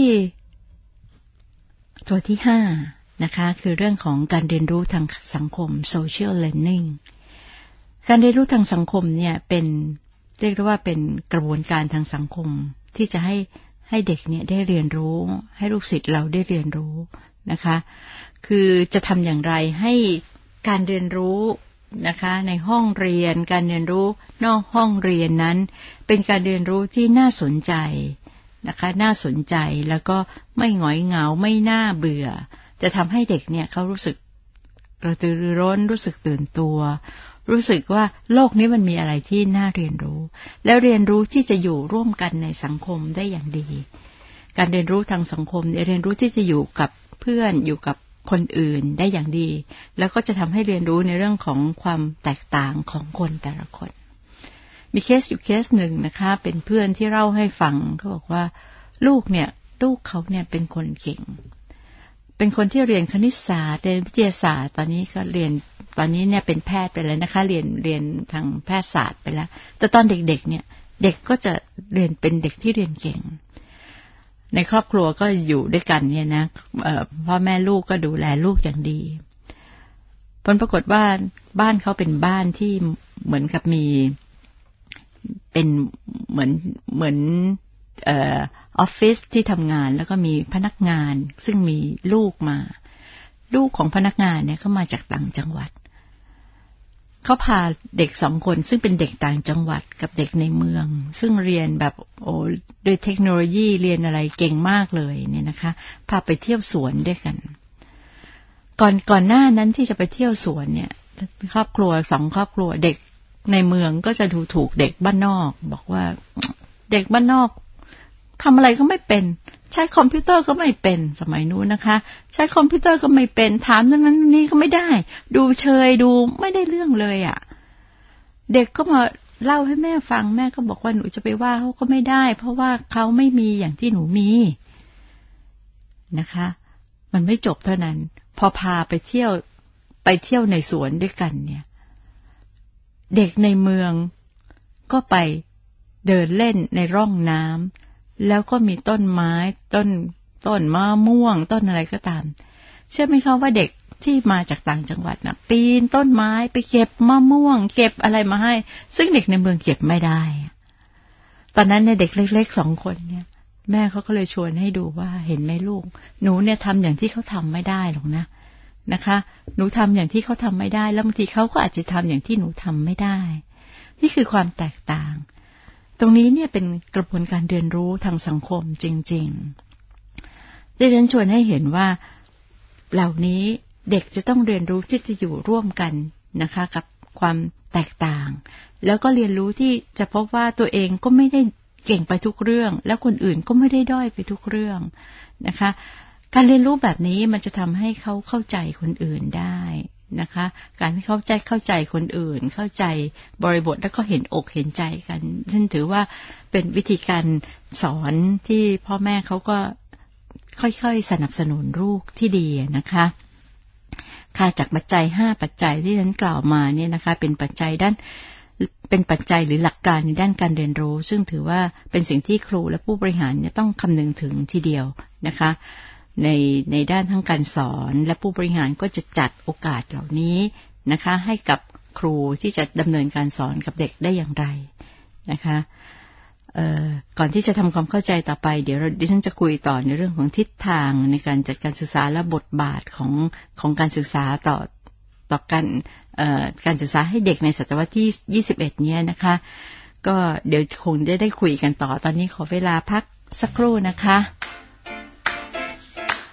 ตัวที่ห้านะคะคือเรื่องของการเรียนรู้ทางสังคม social learning การเรียนรู้ทางสังคมเนี่ยเป็นเรียกได้ว่าเป็นกระบวนการทางสังคมที่จะให้ให้เด็กเนี่ยได้เรียนรู้ให้ลูกศิษย์เราได้เรียนรู้นะคะคือจะทำอย่างไรให้การเรียนรู้นะคะในห้องเรียนการเรียนรู้นอกห้องเรียนนั้นเป็นการเรียนรู้ที่น่าสนใจนะคะน่าสนใจแล้วก็ไม่หงอยเหงาไม่น่าเบื่อจะทำให้เด็กเนี่ยเขารู้สึกกระตือรือร้นรู้สึกตื่นตัวรู้สึกว่าโลกนี้มันมีอะไรที่น่าเรียนรู้แล้วเรียนรู้ที่จะอยู่ร่วมกันในสังคมได้อย่างดีการเรียนรู้ทางสังคมเรียนรู้ที่จะอยู่กับเพื่อนอยู่กับคนอื่นได้อย่างดีแล้วก็จะทำให้เรียนรู้ในเรื่องของความแตกต่างของคนแต่ละคนมีเคสอยู่เคสหนึ่งนะคะเป็นเพื่อนที่เล่าให้ฟังเขาบอกว่าลูกเนี่ยลูกเขาเนี่ยเป็นคนเก่งเป็นคนที่เรียนคณิตศาสตร์เรียนวิทยาศาสตร์ตอนนี้ก็เรียนตอนนี้เนี่ยเป็นแพทย์ไปแล้วนะคะเรียนเรียนทางแพทยศาสตร์ไปแล้วแต่ตอนเด็กๆเนี่ยเด็กก็จะเรียนเป็นเด็กที่เรียนเก่งในครอบครัวก็อยู่ด้วยกันเนี่ยนะพ่อแม่ลูกก็ดูแลลูกอย่างดีผลปรากฏว่าบ้านเขาเป็นบ้านที่เหมือนกับมีเป็นเหมือนเหมือนเอ่อออฟฟิศที่ทำงานแล้วก็มีพนักงานซึ่งมีลูกมาลูกของพนักงานเนี่ยเขามาจากต่างจังหวัดเขาพาเด็กสองคนซึ่งเป็นเด็กต่างจังหวัดกับเด็กในเมืองซึ่งเรียนแบบโอ้ด้วยเทคโนโลยีเรียนอะไรเก่งมากเลยเนี่ยนะคะพาไปเที่ยวสวนด้วยกันก่อนก่อนหน้านั้นที่จะไปเที่ยวสวนเนี่ยครอบครัวสองครอบครัวเด็กในเมืองก็จะดูถูกเด็กบ้านนอกบอกว่าเด็กบ้านนอกทำอะไรก็ไม่เป็นใช้คอมพิวเตอร์ก็ไม่เป็นสมัยนู้นนะคะใช้คอมพิวเตอร์ก็ไม่เป็นถามเรื่องนั้นนี่ก็ไม่ได้ดูเชยดูไม่ได้เรื่องเลยอ่ะเด็กก็มาเล่าให้แม่ฟังแม่ก็บอกว่าหนูจะไปว่าเขาก็ไม่ได้เพราะว่าเขาไม่มีอย่างที่หนูมีนะคะมันไม่จบเท่านั้นพอพาไปเที่ยวไปเที่ยวในสวนด้วยกันเนี่ยเด็กในเมืองก็ไปเดินเล่นในร่องน้ำแล้วก็มีต้นไม้ต้นต้นมะม่วงต้นอะไรก็ตามเชื่อไหมคะว่าเด็กที่มาจากต่างจังหวัดนะปีนต้นไม้ไปเก็บมะม่วงเก็บอะไรมาให้ซึ่งเด็กในเมืองเก็บไม่ได้ตอนนั้นเนี่ยเด็กเล็กๆสองคนเนี่ยแม่เขาก็เลยชวนให้ดูว่าเห็นไหมลูกหนูเนี่ยทำอย่างที่เขาทำไม่ได้หรอกนะนะคะหนูทำอย่างที่เขาทำไม่ได้แล้วบางทีเขาก็อาจจะทำอย่างที่หนูทำไม่ได้นี่คือความแตกต่างตรงนี้เนี่ยเป็นกระบวนการเรียนรู้ทางสังคมจริงๆดิฉันชวนให้เห็นว่าเหล่านี้เด็กจะต้องเรียนรู้ที่จะอยู่ร่วมกันนะคะกับความแตกต่างแล้วก็เรียนรู้ที่จะพบว่าตัวเองก็ไม่ได้เก่งไปทุกเรื่องแล้วคนอื่นก็ไม่ได้ด้อยไปทุกเรื่องนะคะการเรียนรู้แบบนี้มันจะทำให้เขาเข้าใจคนอื่นได้นะคะการที่เขาใจเข้าใจคนอื่นเข้าใจบริบทแล้วก็เห็นอกเห็นใจกันฉันถือว่าเป็นวิธีการสอนที่พ่อแม่เขาก็ค่อยๆสนับสนุนลูกที่ดีนะคะค่าจากปัจจัยห้าปัจจัยที่ฉันกล่าวมาเนี่ยนะคะเป็นปัจจัยด้านเป็นปัจจัยหรือหลักการในด้านการเรียนรู้ซึ่งถือว่าเป็นสิ่งที่ครูและผู้บริหารเนี่ยต้องคำนึงถึงทีเดียวนะคะในในด้านทั้งการสอนและผู้บริหารก็จะจัดโอกาสเหล่านี้นะคะให้กับครูที่จะดำเนินการสอนกับเด็กได้อย่างไรนะคะเอ่อก่อนที่จะทำความเข้าใจต่อไปเดี๋ยวดิฉันจะคุยต่อในเรื่องของทิศทางในการจัดการศึกษาและบทบาทของของการศึกษาต่อต่อการเอ่อการศึกษาให้เด็กในศตวรรษที่ยี่สิบเอ็ดเนี้ยนะคะก็เดี๋ยวคงได้ได้คุยกันต่อตอนนี้ขอเวลาพักสักครู่นะคะ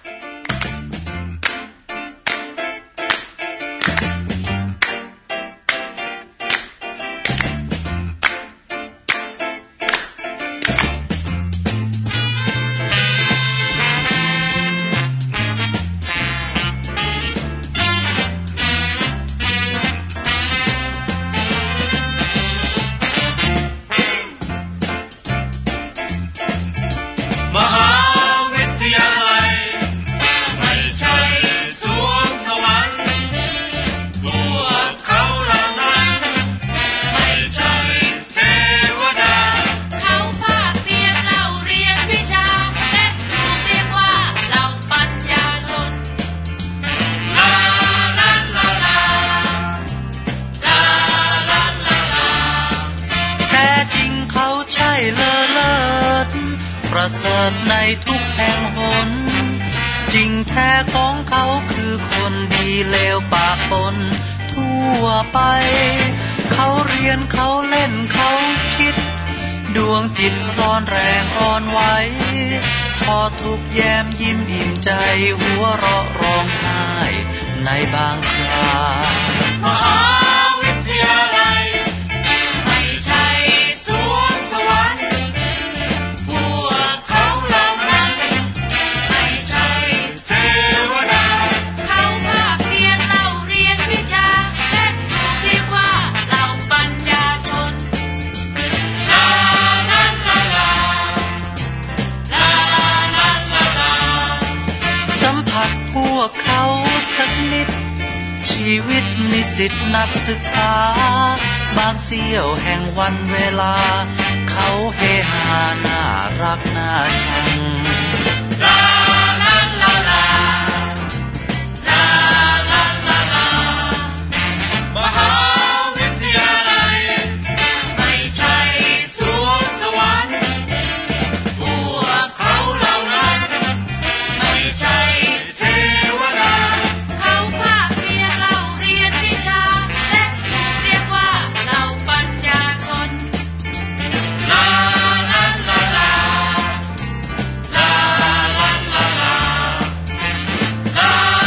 ดในทุกแห่งหนจริงแท้ของเขาคือคนดีเลวปะปนทั่วไปเขาเรียนเขาเล่นเขาคิดดวงจิตร้อนแรงอ่อนไหวพอทุกแย้มยิ้มอิ่มใจหัวเราะร้องไห้ในบางครามหาวิทยาลัยไม่ใช่สวงสวรรค์พวกเขาเหล่านั้นไม่ใช่เทวดาเขาภาคเพียรเล่าเรียนวิชาและถูกเรียกว่าเหล่าปัญญาชนลาลาลาลาลาลาลาลาสัมผัสพวกเขาสักนิดชีวิตนิสิตนักศึกษาบางเสี้ยวแห่งวันเวลาเขาเฮฮาน่ารักน่าชังลาลาลาลาลาลาลาลามหาวิทยาลัยไม่ใช่สวงสวรรค์พวกเขาเหล่านั้นไม่ใช่เทวดาเขาภาคเพียรเล่าเรียนวิชาและถูกเรียกว่าเหล่าปัญญาชนลาลาลาลาลาลาลาลาลาลาลาลาลาลาลา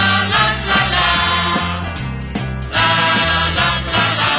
ลา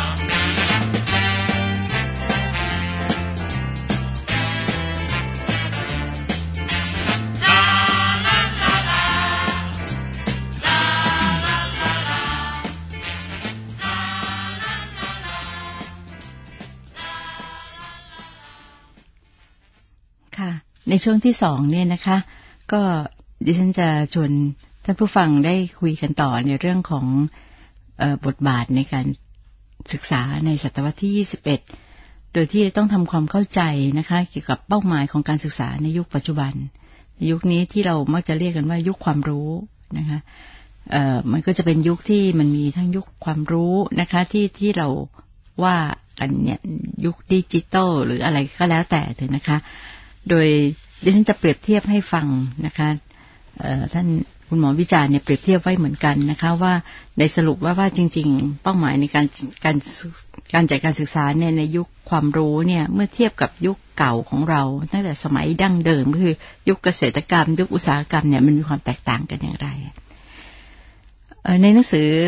ค่ะในช่วงที่สองเนี่ยนะคะก็ดิฉันจะชวนท่านผู้ฟังได้คุยกันต่อในเรื่องของเอ่อบทบาทในการศึกษาในศตวรรษที่ยี่สิบเอ็ดโดยที่ต้องทำความเข้าใจนะคะเกี่ยวกับเป้าหมายของการศึกษาในยุคปัจจุบันในยุคนี้ที่เรามักจะเรียกกันว่ายุคความรู้นะคะเอ่อมันก็จะเป็นยุคที่มันมีทั้งยุคความรู้นะคะที่ที่เราว่ากันเนี่ยยุคดิจิตอลหรืออะไรก็แล้วแต่เถอะนะคะโดยดิฉันจะเปรียบเทียบให้ฟังนะคะท่านคุณหมอวิจารณ์เนี่ยเปรียบเทียบไว้เหมือนกันนะคะว่าในสรุปว่าว่าจริงๆเป้าหมายในการการการจัดการศึกษาเนี่ยในยุคความรู้เนี่ยเมื่อเทียบกับยุคเก่าของเราตั้งแต่สมัยดั้งเดิมก็คือยุคเกษตรกรรมยุคอุตสาหกรรมเนี่ยมันมีความแตกต่างกันอย่างไรในหนังสือ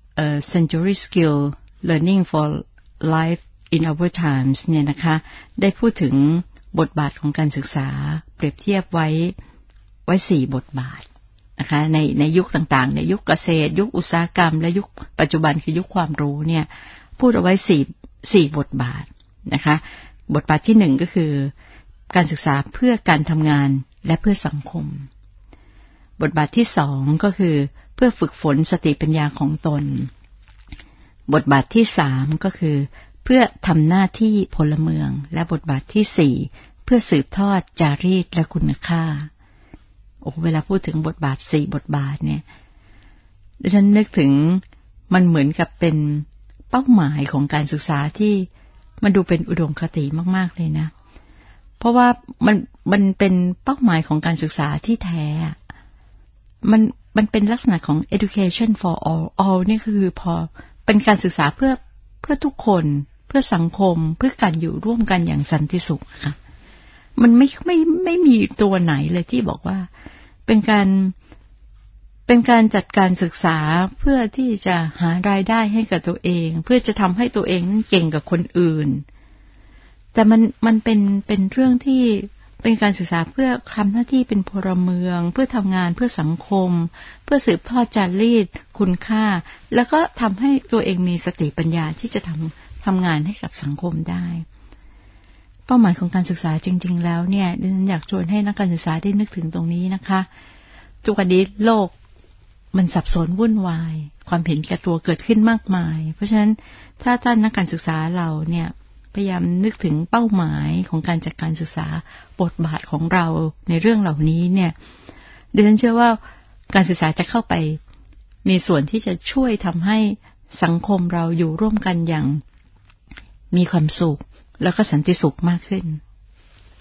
Century Skill Learning for Life in Our Times เนี่ยนะคะได้พูดถึงบทบาทของการศึกษาเปรียบเทียบไว้ไว้สี่บทบาทนะคะในในยุคต่างๆในยุคเกษตรยุคอุตสาหกรรมและยุคปัจจุบันคือยุคความรู้เนี่ยพูดเอาไว้สี่สี่บทบาทนะคะบทบาทที่หนึ่งก็คือการศึกษาเพื่อการทำงานและเพื่อสังคมบทบาทที่สองก็คือเพื่อฝึกฝนสติปัญญาของตนบทบาทที่สามก็คือเพื่อทำหน้าที่พลเมืองและบทบาทที่สี่เพื่อสืบทอดจารีตและคุณค่าโอ้เวลาพูดถึงบทบาทสี่บทบาทเนี่ยดิฉันนึกถึงมันเหมือนกับเป็นเป้าหมายของการศึกษาที่มันดูเป็นอุดมคติมากๆเลยนะเพราะว่ามันมันเป็นเป้าหมายของการศึกษาที่แท้มันมันเป็นลักษณะของ education for all all นี่คือพอเป็นการศึกษาเพื่อเพื่อทุกคนเพื่อสังคมเพื่อการอยู่ร่วมกันอย่างสันติสุขค่ะมันไม่ไม่ไม่มีตัวไหนเลยที่บอกว่าเป็นการเป็นการจัดการศึกษาเพื่อที่จะหารายได้ให้กับตัวเองเพื่อจะทำให้ตัวเองนั้นเก่งกับคนอื่นแต่มันมันเป็นเป็นเรื่องที่เป็นการศึกษาเพื่อทำหน้าที่เป็นพลเมืองเพื่อทำงานเพื่อสังคมเพื่อสืบทอดจารีตคุณค่าแล้วก็ทำให้ตัวเองมีสติปัญญาที่จะทำทำงานให้กับสังคมได้เป้าหมายของการศึกษาจริงๆแล้วเนี่ยดิฉันอยากชวนให้นักการศึกษาได้นึกถึงตรงนี้นะคะทุกวันนี้โลกมันสับสนวุ่นวายความเห็นแก่ตัวเกิดขึ้นมากมายเพราะฉะนั้นถ้าท่านนักการศึกษาเราเนี่ยพยายามนึกถึงเป้าหมายของการจัดการศึกษาบทบาทของเราในเรื่องเหล่านี้เนี่ยดิฉันเชื่อว่าการศึกษาจะเข้าไปมีส่วนที่จะช่วยทำให้สังคมเราอยู่ร่วมกันอย่างมีความสุขแล้วก็สันติสุขมากขึ้น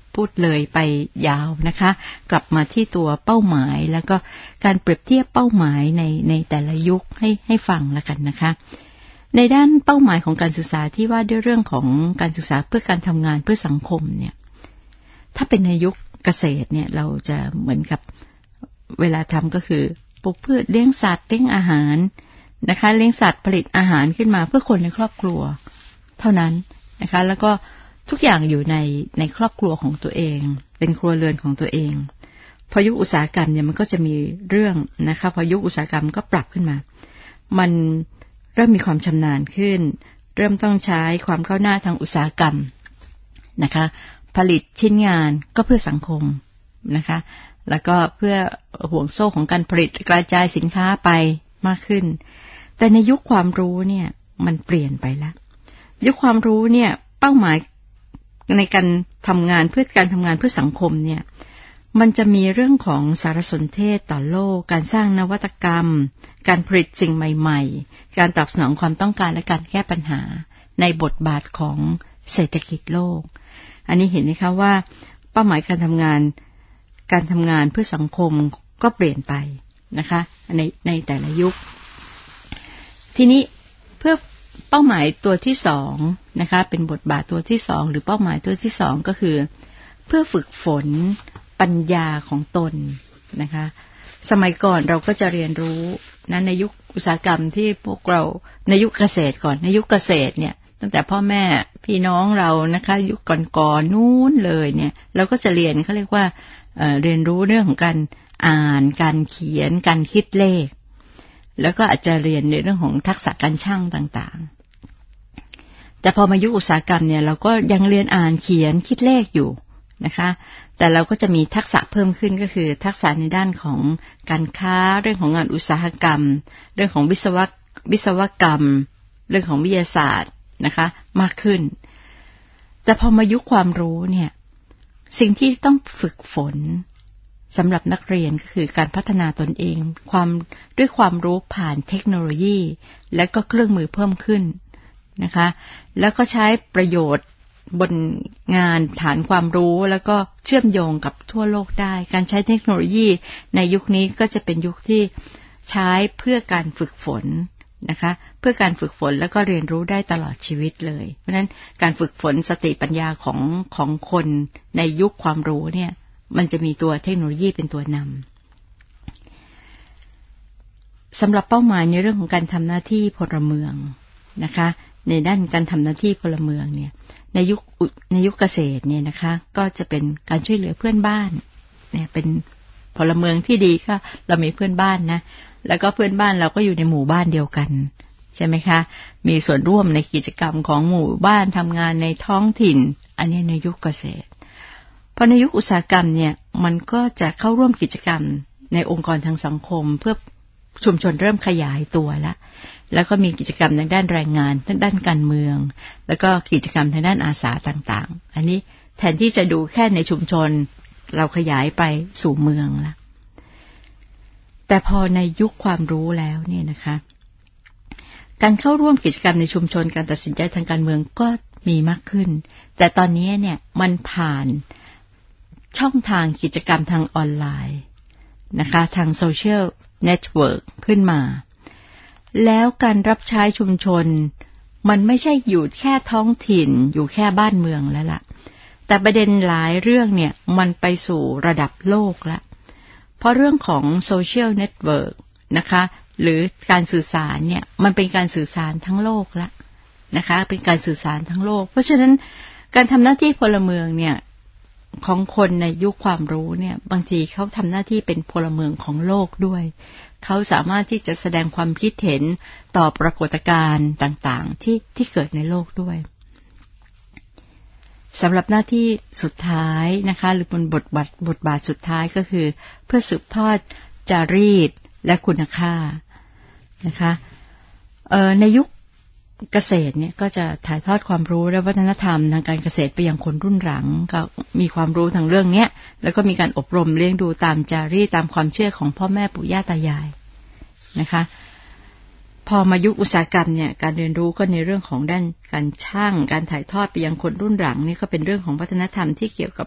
พูดเลยไปยาวนะคะกลับมาที่ตัวเป้าหมายแล้วก็การเปรียบเทียบเป้าหมายในในแต่ละยุคให้ให้ฟังแล้วกันนะคะในด้านเป้าหมายของการศึกษาที่ว่าด้วยเรื่องของการศึกษาเพื่อการทำงานเพื่อสังคมเนี่ยถ้าเป็นในยุคเกษตรเนี่ยเราจะเหมือนกับเวลาทำก็คือปลูกพืชเลี้ยงสัตว์เลี้ยงอาหารนะคะเลี้ยงสัตว์ผลิตอาหารขึ้นมาเพื่อคนในครอบครัวเท่านั้นนะคะแล้วก็ทุกอย่างอยู่ในในครอบครัวของตัวเองเป็นครัวเรือนของตัวเองพอยุคอุตสาหกรรมเนี่ยมันก็จะมีเรื่องนะคะพอยุคอุตสาหกรรมก็ปรับขึ้นมามันเริ่มมีความชำนาญขึ้นเริ่มต้องใช้ความก้าวหน้าทางอุตสาหกรรมนะคะผลิตชิ้นงานก็เพื่อสังคมนะคะแล้วก็เพื่อห่วงโซ่ของการผลิตกระจายสินค้าไปมากขึ้นแต่ในยุคความรู้เนี่ยมันเปลี่ยนไปแล้วยุคความรู้เนี่ยเป้าหมายในการทำงานเพื่อการทำงานเพื่อสังคมเนี่ยมันจะมีเรื่องของสารสนเทศต่อโลกการสร้างนวัตกรรมการผลิตสิ่งใหม่ๆการตอบสนองความต้องการและการแก้ปัญหาในบทบาทของเศรษฐกิจโลกอันนี้เห็นไหมคะว่าเป้าหมายการทำงานการทำงานเพื่อสังคมก็เปลี่ยนไปนะคะในในแต่ละยุคทีนี้เพื่อเป้าหมายตัวที่สองนะคะเป็นบทบาทตัวที่สองหรือเป้าหมายตัวที่สองก็คือเพื่อฝึกฝนปัญญาของตนนะคะสมัยก่อนเราก็จะเรียนรู้นะในยุคอุตสาหกรรมที่พวกเราในยุคเกษตรก่อนในยุคเกษตรเนี่ยตั้งแต่พ่อแม่พี่น้องเรานะคะยุคก่อนๆนู้นเลยเนี่ยเราก็จะเรียนเขาเรียกว่า เอ่อ เรียนรู้เรื่องของการอ่านการเขียนการคิดเลขแล้วก็อาจจะเรียนในเรื่องของทักษะการช่างต่างๆแต่พอมายุคอุตสาหกรรมเนี่ยเราก็ยังเรียนอ่านเขียนคิดเลขอยู่นะคะแต่เราก็จะมีทักษะเพิ่มขึ้นก็คือทักษะในด้านของการค้าเรื่องของงานอุตสาหกรรมเรื่องของวิศวะวิศวกรรมเรื่องของวิทยาศาสตร์นะคะมากขึ้นแต่พอมายุคความรู้เนี่ยสิ่งที่ต้องฝึกฝนสำหรับนักเรียนก็คือการพัฒนาตนเองความด้วยความรู้ผ่านเทคโนโลยีและก็เครื่องมือเพิ่มขึ้นนะคะแล้วก็ใช้ประโยชน์บนงานฐานความรู้แล้วก็เชื่อมโยงกับทั่วโลกได้การใช้เทคโนโลยีในยุคนี้ก็จะเป็นยุคที่ใช้เพื่อการฝึกฝนนะคะเพื่อการฝึกฝนแล้วก็เรียนรู้ได้ตลอดชีวิตเลยเพราะฉะนั้นการฝึกฝนสติปัญญาของของคนในยุคความรู้เนี่ยมันจะมีตัวเทคโนโลยีเป็นตัวนำสำหรับเป้าหมายในเรื่องของการทำหน้าที่พลเมืองนะคะในด้านการทำหน้าที่พลเมืองเนี่ยในยุคในยุคเกษตรเนี่ยนะคะก็จะเป็นการช่วยเหลือเพื่อนบ้านเนี่ยเป็นพลเมืองที่ดีก็เรามีเพื่อนบ้านนะแล้วก็เพื่อนบ้านเราก็อยู่ในหมู่บ้านเดียวกันใช่ไหมคะมีส่วนร่วมในกิจกรรมของหมู่บ้านทำงานในท้องถิ่นอันนี้ในยุคเกษตรพอในยุคอุตสาหกรรมเนี่ยมันก็จะเข้าร่วมกิจกรรมในองค์กรทางสังคมเพื่อชุมชนเริ่มขยายตัวแล้วแล้วก็มีกิจกรรมทางด้านแรงงานทางด้านการเมืองแล้วก็กิจกรรมทางด้านอาสาต่างๆอันนี้แทนที่จะดูแค่ในชุมชนเราขยายไปสู่เมืองละแต่พอในยุคความรู้แล้วเนี่ยนะคะการเข้าร่วมกิจกรรมในชุมชนการตัดสินใจทางการเมืองก็มีมากขึ้นแต่ตอนนี้เนี่ยมันผ่านช่องทางกิจกรรมทางออนไลน์นะคะทางโซเชียลเน็ตเวิร์กขึ้นมาแล้วการรับใช้ชุมชนมันไม่ใช่อยู่แค่ท้องถิ่นอยู่แค่บ้านเมืองแล้วล่ะแต่ประเด็นหลายเรื่องเนี่ยมันไปสู่ระดับโลกแล้วเพราะเรื่องของโซเชียลเน็ตเวิร์กนะคะหรือการสื่อสารเนี่ยมันเป็นการสื่อสารทั้งโลกแล้วนะคะเป็นการสื่อสารทั้งโลกเพราะฉะนั้นการทำหน้าที่พลเมืองเนี่ยของคนในยุคความรู้เนี่ยบางทีเขาทำหน้าที่เป็นพลเมืองของโลกด้วยเขาสามารถที่จะแสดงความคิดเห็นต่อปรากฏการณ์ต่างๆที่ที่เกิดในโลกด้วยสำหรับหน้าที่สุดท้ายนะคะหรือบนบทบาทบทบาทสุดท้ายก็คือเพื่อสืบทอดจารีตและคุณค่านะคะเอ่อในยุคเกษตรเนี่ยก็จะถ่ายทอดความรู้และวัฒนธรรมทางการเกษตรไปยังคนรุ่นหลังก็มีความรู้ทางเรื่องนี้แล้วก็มีการอบรมเลี้ยงดูตามจารีตตามความเชื่อของพ่อแม่ปู่ย่าตายายนะคะพอมายุคอุตสาหกรรมเนี่ยการเรียนรู้ก็ในเรื่องของด้านการช่างการถ่ายทอดไปยังคนรุ่นหลังนี่ก็เป็นเรื่องของวัฒนธรรมที่เกี่ยวกับ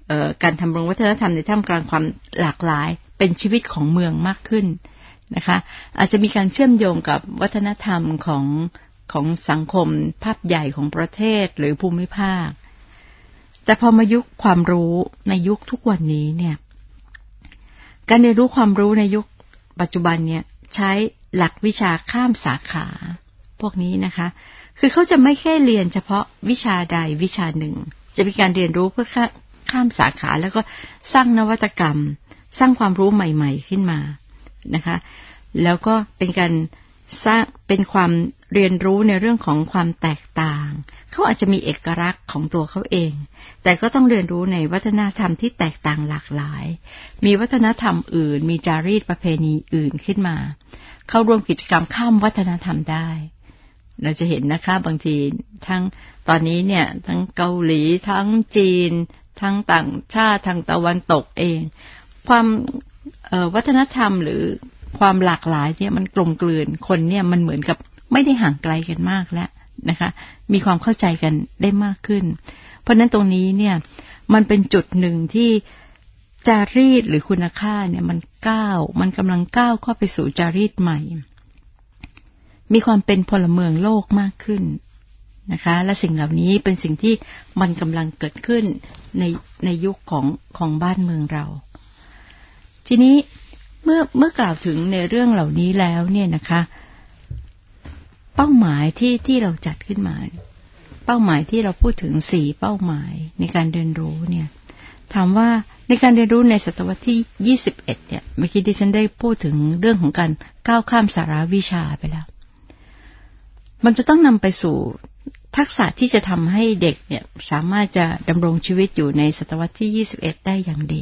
การทำรงวัฒนธรรมในท่ามกลางความหลากหลายเป็นชีวิตของเมืองมากขึ้นนะคะอาจจะมีการเชื่อมโยงกับวัฒนธรรมของของสังคมภาพใหญ่ของประเทศหรือภูมิภาคแต่พอมายุคความรู้ในยุคทุกวันนี้เนี่ยการเรียนรู้ความรู้ในยุคปัจจุบันเนี่ยใช้หลักวิชาข้ามสาขาพวกนี้นะคะคือเขาจะไม่แค่เรียนเฉพาะวิชาใดวิชาหนึ่งจะมีการเรียนรู้เพื่อข้ามสาขาแล้วก็สร้างนวัตกรรมสร้างความรู้ใหม่ๆขึ้นมานะคะแล้วก็เป็นการสร้างเป็นความเรียนรู้ในเรื่องของความแตกต่างเขาอาจจะมีเอกลักษณ์ของตัวเขาเองแต่ก็ต้องเรียนรู้ในวัฒนธรรมที่แตกต่างหลากหลายมีวัฒนธรรมอื่นมีจารีตประเพณีอื่นขึ้นมาเข้าร่วมกิจกรรมข้ามวัฒนธรรมได้เราจะเห็นนะคะบางทีทั้งตอนนี้เนี่ยทั้งเกาหลีทั้งจีนทั้งต่างชาติทางตะวันตกเองความวัฒนธรรมหรือความหลากหลายเนี่ยมันกลมกลืนคนเนี่ยมันเหมือนกับไม่ได้ห่างไกลกันมากแล้วนะคะมีความเข้าใจกันได้มากขึ้นเพราะนั้นตรงนี้เนี่ยมันเป็นจุดหนึ่งที่จารีตหรือคุณค่าเนี่ยมันก้าวมันกำลังก้าวเข้าไปสู่จารีตใหม่มีความเป็นพลเมืองโลกมากขึ้นนะคะและสิ่งเหล่านี้เป็นสิ่งที่มันกำลังเกิดขึ้นในในยุคของของบ้านเมืองเราทีนี้เมื่อเมื่อกล่าวถึงในเรื่องเหล่านี้แล้วเนี่ยนะคะเป้าหมายที่ที่เราจัดขึ้นมาเป้าหมายที่เราพูดถึงสี่เป้าหมายในการเรียนรู้เนี่ยถามว่าในการเรียนรู้ในศตวรรษที่ยี่สิบเอ็ดเนี่ยเมื่อกี้ดิฉันได้พูดถึงเรื่องของการก้าวข้ามสาระวิชาไปแล้วมันจะต้องนำไปสู่ทักษะที่จะทำให้เด็กเนี่ยสามารถจะดำรงชีวิตอยู่ในศตวรรษที่ยี่สิบเอ็ดได้อย่างดี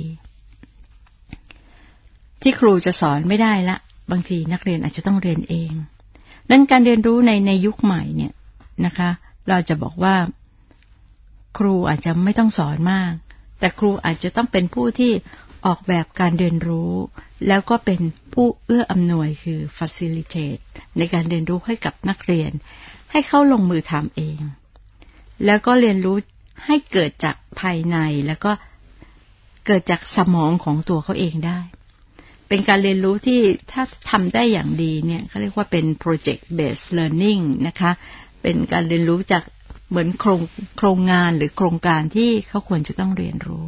ที่ครูจะสอนไม่ได้ละบางทีนักเรียนอาจจะต้องเรียนเองดังนั้นการเรียนรู้ในในยุคใหม่เนี่ยนะคะเราจะบอกว่าครูอาจจะไม่ต้องสอนมากแต่ครูอาจจะต้องเป็นผู้ที่ออกแบบการเรียนรู้แล้วก็เป็นผู้เอื้ออำนวยคือ facilitate ในการเรียนรู้ให้กับนักเรียนให้เขาลงมือทำเองแล้วก็เรียนรู้ให้เกิดจากภายในแล้วก็เกิดจากสมองของตัวเขาเองได้เป็นการเรียนรู้ที่ถ้าทำได้อย่างดีเนี่ยเขาเรียกว่าเป็น project based learning นะคะเป็นการเรียนรู้จากเหมือนโครงโครงงานหรือโครงการที่เขาควรจะต้องเรียนรู้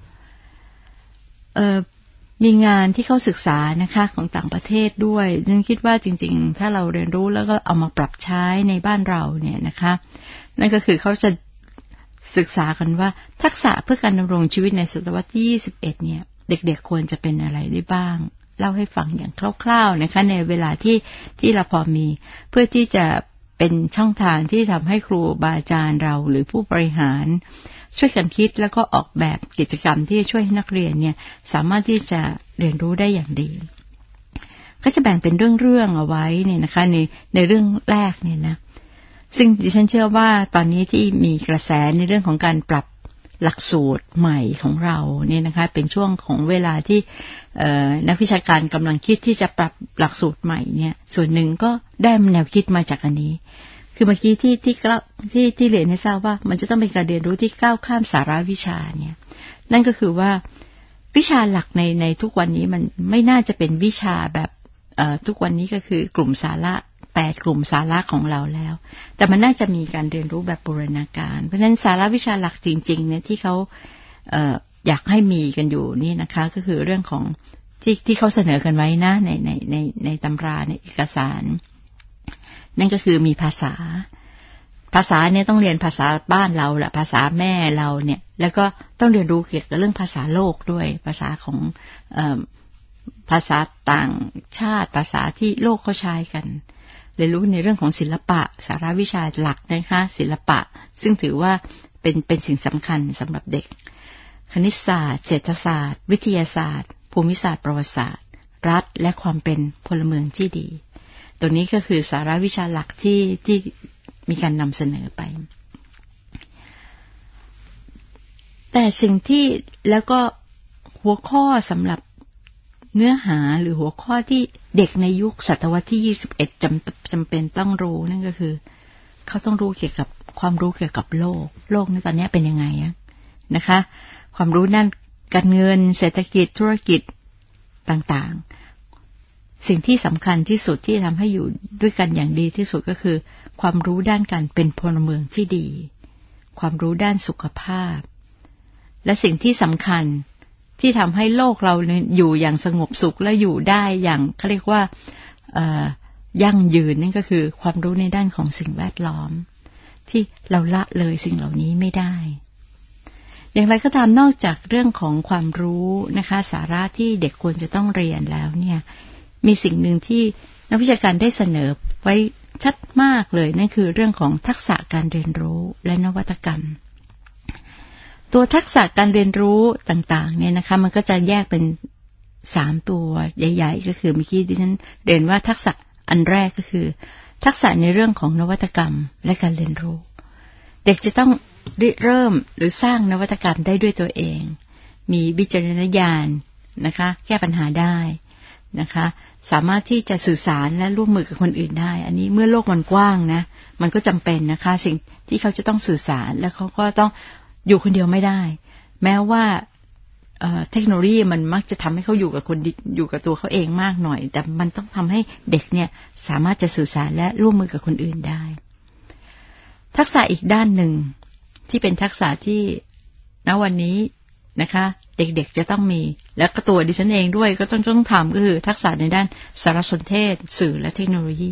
เอ่อมีงานที่เขาศึกษานะคะของต่างประเทศด้วยฉันคิดว่าจริงๆถ้าเราเรียนรู้แล้วก็เอามาปรับใช้ในบ้านเราเนี่ยนะคะนั่นก็คือเขาจะศึกษากันว่าทักษะเพื่อการดำรงชีวิตในศตวรรษที่ยี่สิบเอ็ดเนี่ยเด็กๆควรจะเป็นอะไรได้บ้างเล่าให้ฟังอย่างคร่าวๆนะคะในเวลาที่ที่เราพอมีเพื่อที่จะเป็นช่องทางที่ทำให้ครูบาอาจารย์เราหรือผู้บริหารช่วยกันคิดแล้วก็ออกแบบกิจกรรมที่จะช่วยให้นักเรียนเนี่ยสามารถที่จะเรียนรู้ได้อย่างดีก็จะแบ่งเป็นเรื่องๆเอาไว้เนี่ยนะคะในในเรื่องแรกเนี่ยนะซึ่งดิฉันเชื่อว่าตอนนี้ที่มีกระแสในเรื่องของการปรับหลักสูตรใหม่ของเราเนี่ยนะคะเป็นช่วงของเวลาที่นักวิชาการกำลังคิดที่จะปรับหลักสูตรใหม่เนี่ยส่วนหนึ่งก็ได้แนวคิดมาจากอันนี้คือเมื่อกี้ที่ที่ที่ที่เรียนให้ทราบว่ามันจะต้องเป็นการเรียนรู้ที่ก้าวข้ามสาระวิชาเนี่ยนั่นก็คือว่าวิชาหลักในในทุกวันนี้มันไม่น่าจะเป็นวิชาแบบทุกวันนี้ก็คือกลุ่มสาระแปดกลุ่มสาระของเราแล้วแต่มันน่าจะมีการเรียนรู้แบบบูรณาการเพราะฉะนั้นสาระวิชาหลักจริงๆเนี่ยที่เขาเอ่ออยากให้มีกันอยู่นี่นะคะก็คือเรื่องของที่ที่เขาเสนอกันไว้นะในในในในตำราในเอกสารนั่นก็คือมีภาษาภาษาเนี่ยต้องเรียนภาษาบ้านเราแหละภาษาแม่เราเนี่ยแล้วก็ต้องเรียนรู้เกี่ยวกับเรื่องภาษาโลกด้วยภาษาของเอ่อภาษาต่างชาติภาษาที่โลกเขาใช้กันเรียนรู้ในเรื่องของศิลปะสาระวิชาหลักนะคะศิลปะซึ่งถือว่าเป็นเป็นสิ่งสำคัญสำหรับเด็กคณิตศาสตร์เศรษฐศาสตร์วิทยาศาสตร์ภูมิศาสตร์ประวัติศาสตร์รัฐและความเป็นพลเมืองที่ดีตัวนี้ก็คือสาระวิชาหลักที่ที่มีการนำเสนอไปแต่สิ่งที่แล้วก็หัวข้อสำหรับเนื้อหาหรือหัวข้อที่เด็กในยุคศตวรรษที่ยี่สิบเอ็ดจำจำเป็นต้องรู้นั่นก็คือเขาต้องรู้เกี่ยวกับความรู้เกี่ยวกับโลกโลกในตอนนี้เป็นยังไงนะคะคความรู้ด้านการเงินเศรษฐกิจธุรกิจต่างๆสิ่งที่สำคัญที่สุดที่ทำให้อยู่ด้วยกันอย่างดีที่สุดก็คือความรู้ด้านการเป็นพลเมืองที่ดีความรู้ด้านสุขภาพและสิ่งที่สำคัญที่ทำให้โลกเราอยู่อย่างสงบสุขและอยู่ได้อย่างเขาเรียกว่ายั่งยืนนั่นก็คือความรู้ในด้านของสิ่งแวดล้อมที่เราละเลยสิ่งเหล่านี้ไม่ได้อย่างไรก็ตามนอกจากเรื่องของความรู้นะคะสาระที่เด็กควรจะต้องเรียนแล้วเนี่ยมีสิ่งหนึ่งที่นักวิชาการได้เสนอไว้ชัดมากเลยนั่นคือเรื่องของทักษะการเรียนรู้และนวัตกรรมตัวทักษะการเรียนรู้ต่างๆเนี่ยนะคะมันก็จะแยกเป็นสามตัวใหญ่ๆก็คือเมื่อกี้ดิฉันเรียนว่าทักษะอันแรกก็คือทักษะในเรื่องของนวัตกรรมและการเรียนรู้เด็กจะต้องเริ่มหรือสร้างนวัตกรรมได้ด้วยตัวเองมีวิจารณญาณนะคะแก้ปัญหาได้นะคะสามารถที่จะสื่อสารและร่วมมือกับคนอื่นได้อันนี้เมื่อโลกมันกว้างนะมันก็จำเป็นนะคะสิ่งที่เขาจะต้องสื่อสารและเขาก็ต้องอยู่คนเดียวไม่ได้แม้ว่าเอ่อเทคโนโลยีมันมักจะทำให้เขาอยู่กับคนอยู่กับตัวเขาเองมากหน่อยแต่มันต้องทำให้เด็กเนี่ยสามารถจะสื่อสารและร่วมมือกับคนอื่นได้ทักษะอีกด้านหนึ่งที่เป็นทักษะที่ณวันนี้นะคะเด็กๆจะต้องมีและก็ตัวดิฉันเองด้วยก็ต้องต้องทำก็คือทักษะในด้านสารสนเทศสื่อและเทคโนโลยี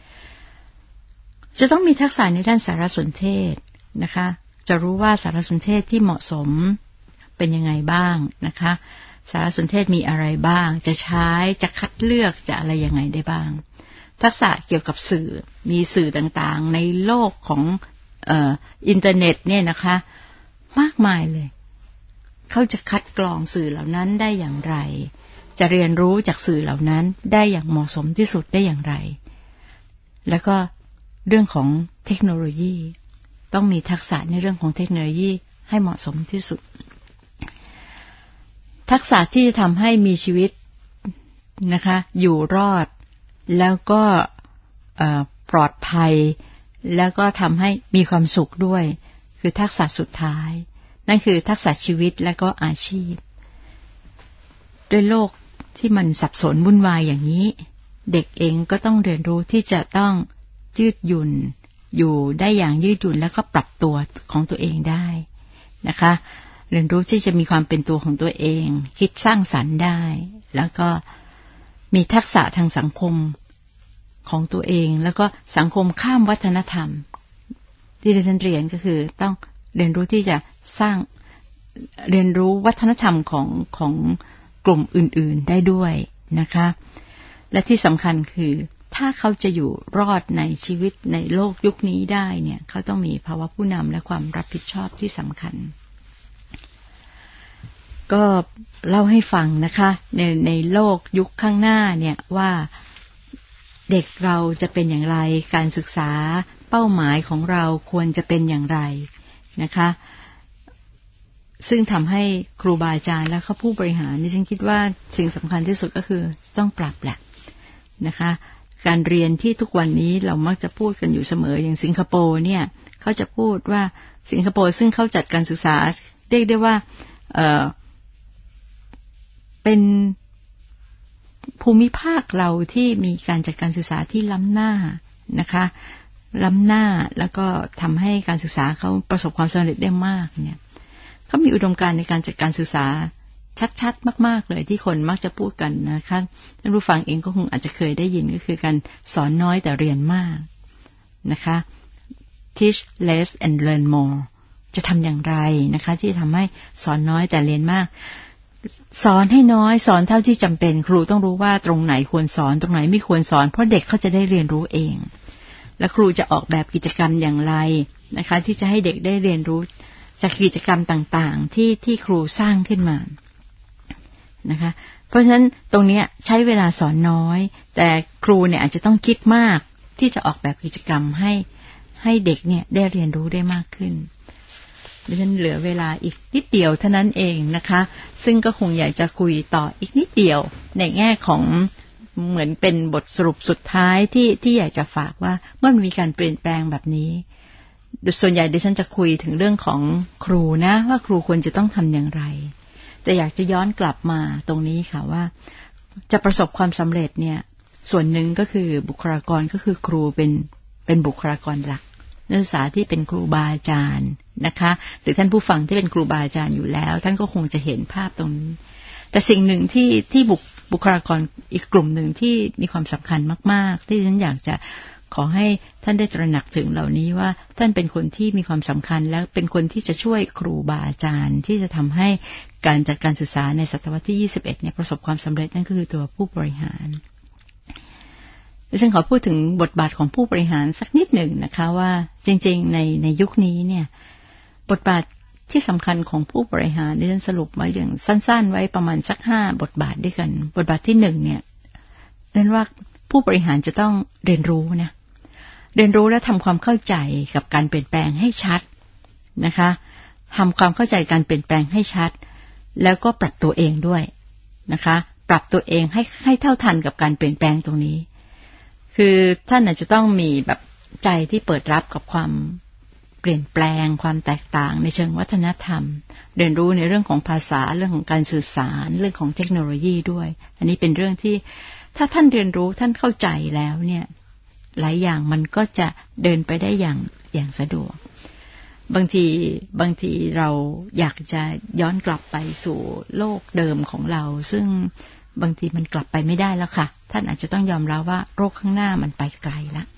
จะต้องมีทักษะในด้านสารสนเทศนะคะจะรู้ว่าสารสนเทศที่เหมาะสมเป็นยังไงบ้างนะคะสารสนเทศมีอะไรบ้างจะใช้จะคัดเลือกจะอะไรยังไงได้บ้างทักษะเกี่ยวกับสื่อมีสื่อต่างๆในโลกของเอ่ออินเทอร์เน็ตเนี่ยนะคะมากมายเลยเขาจะคัดกรองสื่อเหล่านั้นได้อย่างไรจะเรียนรู้จากสื่อเหล่านั้นได้อย่างเหมาะสมที่สุดได้อย่างไรแล้วก็เรื่องของเทคโนโลยีต้องมีทักษะในเรื่องของเทคโนโลยีให้เหมาะสมที่สุดทักษะที่จะทำให้มีชีวิตนะคะอยู่รอดแล้วก็ปลอดภัยแล้วก็ทำให้มีความสุขด้วยคือทักษะสุดท้ายนั่นคือทักษะชีวิตและก็อาชีพด้วยโลกที่มันสับสนวุ่นวายอย่างนี้เด็กเองก็ต้องเรียนรู้ที่จะต้องยืดหยุ่นอยู่ได้อย่างยืดหยุ่นแล้วก็ปรับตัวของตัวเองได้นะคะเรียนรู้ที่จะมีความเป็นตัวของตัวเองคิดสร้างสรรค์ได้แล้วก็มีทักษะทางสังคมของตัวเองแล้วก็สังคมข้ามวัฒนธรรมที่ดิฉันเรียนก็คือต้องเรียนรู้ที่จะสร้างเรียนรู้วัฒนธรรมของของกลุ่มอื่นๆได้ด้วยนะคะและที่สำคัญคือถ้าเขาจะอยู่รอดในชีวิตในโลกยุคนี้ได้เนี่ยเขาต้องมีภาวะผู้นำและความรับผิดชอบที่สำคัญก็เล่าให้ฟังนะคะในในโลกยุคข้างหน้าเนี่ยว่าเด็กเราจะเป็นอย่างไรการศึกษาเป้าหมายของเราควรจะเป็นอย่างไรนะคะซึ่งทำให้ครูบาอาจารย์และข้าผู้บริหารนี่ฉันคิดว่าสิ่งสำคัญที่สุดก็คือต้องปรับแหละนะคะการเรียนที่ทุกวันนี้เรามักจะพูดกันอยู่เสมออย่างสิงคโปร์เนี่ยเขาจะพูดว่าสิงคโปร์ซึ่งเขาจัดการศึกษาเรียกได้ว่าเอ่อเป็นภูมิภาคเราที่มีการจัดการศึกษาที่ล้ำหน้านะคะล้ำหน้าแล้วก็ทำให้การศึกษาเขาประสบความสำเร็จได้มากเนี่ยเขามีอุดมการณ์ในการจัดการศึกษาชัดๆมากๆเลยที่คนมักจะพูดกันนะคะท่านผู้ฟังเองก็คงอาจจะเคยได้ยินก็คือการสอนน้อยแต่เรียนมากนะคะ teach less and learn more จะทำอย่างไรนะคะที่ทำให้สอนน้อยแต่เรียนมากสอนให้น้อยสอนเท่าที่จำเป็นครูต้องรู้ว่าตรงไหนควรสอนตรงไหนไม่ควรสอนเพราะเด็กเขาจะได้เรียนรู้เองและครูจะออกแบบกิจกรรมอย่างไรนะคะที่จะให้เด็กได้เรียนรู้จากกิจกรรมต่างๆที่ที่ครูสร้างขึ้นมานะคะเพราะฉะนั้นตรงนี้ใช้เวลาสอนน้อยแต่ครูเนี่ยอาจจะต้องคิดมากที่จะออกแบบกิจกรรมให้ให้เด็กเนี่ยได้เรียนรู้ได้มากขึ้นดิฉันเหลือเวลาอีกนิดเดียวเท่านั้นเองนะคะซึ่งก็คงอยากจะคุยต่ออีกนิดเดียวในแง่ของเหมือนเป็นบทสรุปสุดท้ายที่ที่อยากจะฝากว่าเมื่อมีการเปลี่ยนแปลงแบบนี้ส่วนใหญ่ดิฉันจะคุยถึงเรื่องของครูนะว่าครูควรจะต้องทำอย่างไรแต่อยากจะย้อนกลับมาตรงนี้ค่ะว่าจะประสบความสำเร็จเนี่ยส่วนหนึ่งก็คือบุคลากรก็คือครูเป็นเป็นบุคลากรหลักนักศึกษาที่เป็นครูบาอาจารย์นะคะหรือท่านผู้ฟังที่เป็นครูบาอาจารย์อยู่แล้วท่านก็คงจะเห็นภาพตรงนี้แต่สิ่งหนึ่งที่ที่บุคบุคลากรอีกกลุ่มหนึ่งที่มีความสำคัญมากๆที่ฉันอยากจะขอให้ท่านได้ตระหนักถึงเหล่านี้ว่าท่านเป็นคนที่มีความสำคัญและเป็นคนที่จะช่วยครูบาอาจารย์ที่จะทำให้การจัดการศึกษาในศตวรรษที่ยี่สิบเอ็ดเนี่ยประสบความสำเร็จนั่นก็คือตัวผู้บริหารดิฉันขอพูดถึงบทบาทของผู้บริหารสักนิดหนึ่งนะคะว่าจริงๆในในยุคนี้เนี่ยบทบาทที่สำคัญของผู้บริหารดิฉันสรุปไว้อย่างสั้นๆไว้ประมาณสักห้าบทบาทด้วยกันบทบาทที่หนึ่งเนี่ยเรียนว่าผู้บริหารจะต้องเรียนรู้นะเรียนรู้และทำความเข้าใจกับการเปลี่ยนแปลงให้ชัดนะคะทำความเข้าใจการเปลี่ยนแปลงให้ชัดแล้วก็ปรับตัวเองด้วยนะคะปรับตัวเองให้ให้เท่าทันกับการเปลี่ยนแปลงตรงนี้คือท่านอาจจะต้องมีแบบใจที่เปิดรับกับความเปลี่ยนแปลงความแตกต่างในเชิงวัฒนธรรมเรียนรู้ในเรื่องของภาษาเรื่องของการสื่อสารเรื่องของเทคโนโลยีด้วยอันนี้เป็นเรื่องที่ถ้าท่านเรียนรู้ท่านเข้าใจแล้วเนี่ยหลายอย่างมันก็จะเดินไปได้อย่างอย่างสะดวกบางทีบางทีเราอยากจะย้อนกลับไปสู่โลกเดิมของเราซึ่งบางทีมันกลับไปไม่ได้แล้วค่ะท่านอาจจะต้องยอมรับว่าโลกข้างหน้ามันไปไกลแล้ว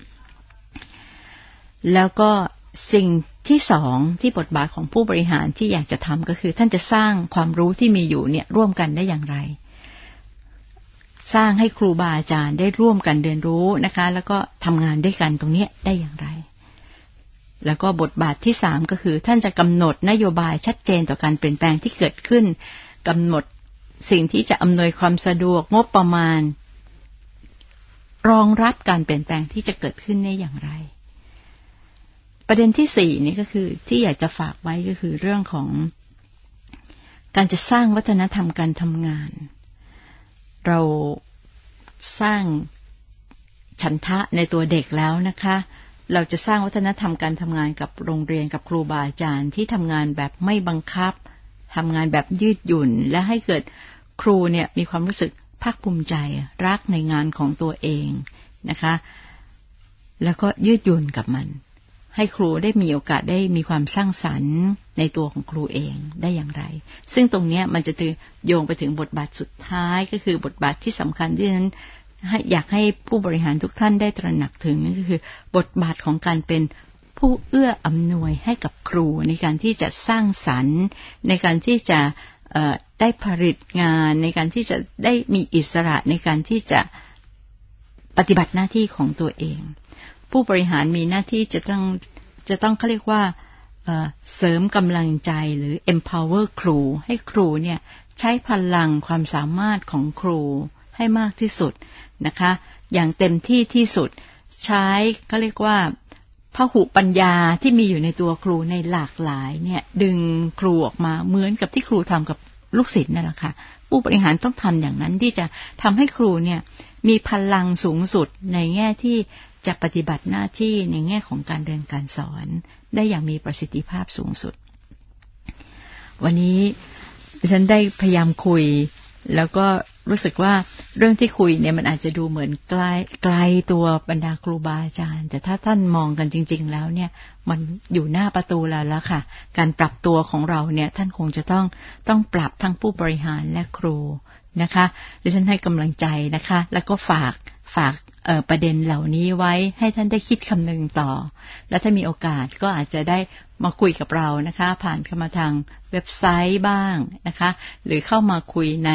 แล้วก็สิ่งที่สองที่บทบาทของผู้บริหารที่อยากจะทำก็คือท่านจะสร้างความรู้ที่มีอยู่เนี่ยร่วมกันได้อย่างไรสร้างให้ครูบาอาจารย์ได้ร่วมกันเรียนรู้นะคะแล้วก็ทำงานด้วยกันตรงนี้ได้อย่างไรแล้วก็บทบาทที่สามก็คือท่านจะกำหนดนโยบายชัดเจนต่อการเปลี่ยนแปลงที่เกิดขึ้นกำหนดสิ่งที่จะอำนวยความสะดวกงบประมาณรองรับการเปลี่ยนแปลงที่จะเกิดขึ้นได้อย่างไรประเด็นที่สี่นี่ก็คือที่อยากจะฝากไว้ก็คือเรื่องของการจะสร้างวัฒนธรรมการทำงานเราสร้างฉันทะในตัวเด็กแล้วนะคะเราจะสร้างวัฒนธรรมการทำงานกับโรงเรียนกับครูบาอาจารย์ที่ทำงานแบบไม่บังคับทำงานแบบยืดหยุ่นและให้เกิดครูเนี่ยมีความรู้สึกภาคภูมิใจรักในงานของตัวเองนะคะแล้วก็ยืดหยุ่นกับมันให้ครูได้มีโอกาสได้มีความสร้างสรรค์ในตัวของครูเองได้อย่างไรซึ่งตรงนี้มันจะโยงไปถึงบทบาทสุดท้ายก็คือบทบาทที่สำคัญที่นั้นอยากให้ผู้บริหารทุกท่านได้ตระหนักถึงนั่นก็คือบทบาทของการเป็นผู้เอื้ออำนวยให้กับครูในการที่จะสร้างสรรค์ในการที่จะได้ผลิตงานในการที่จะได้มีอิสระในการที่จะปฏิบัติหน้าที่ของตัวเองผู้บริหารมีหน้าที่จะต้องจะต้องเขาเรียกว่าเสริมกำลังใจหรือ empower ครูให้ครูเนี่ยใช้พลังความสามารถของครูให้มากที่สุดนะคะอย่างเต็มที่ที่สุดใช้เขาเรียกว่าพหุปัญญาที่มีอยู่ในตัวครูในหลากหลายเนี่ยดึงครูออกมาเหมือนกับที่ครูทำกับลูกศิษย์นั่นแหละค่ะผู้บริหารต้องทำอย่างนั้นที่จะทำให้ครูเนี่ยมีพลังสูงสุดในแง่ที่จะปฏิบัติหน้าที่ในแง่ของการเรียนการสอนได้อย่างมีประสิทธิภาพสูงสุดวันนี้ฉันได้พยายามคุยแล้วก็รู้สึกว่าเรื่องที่คุยเนี่ยมันอาจจะดูเหมือนไกลไกลตัวบรรดาครูบาอาจารย์แต่ถ้าท่านมองกันจริงๆแล้วเนี่ยมันอยู่หน้าประตูแล้วแล้วค่ะการปรับตัวของเราเนี่ยท่านคงจะต้องต้องปรับทั้งผู้บริหารและครูนะคะดิฉันให้กำลังใจนะคะแล้วก็ฝากฝากประเด็นเหล่านี้ไว้ให้ท่านได้คิดคำนึงต่อและถ้ามีโอกาสก็อาจจะได้มาคุยกับเรานะคะผ่านเข้ามาทางเว็บไซต์บ้างนะคะหรือเข้ามาคุยใน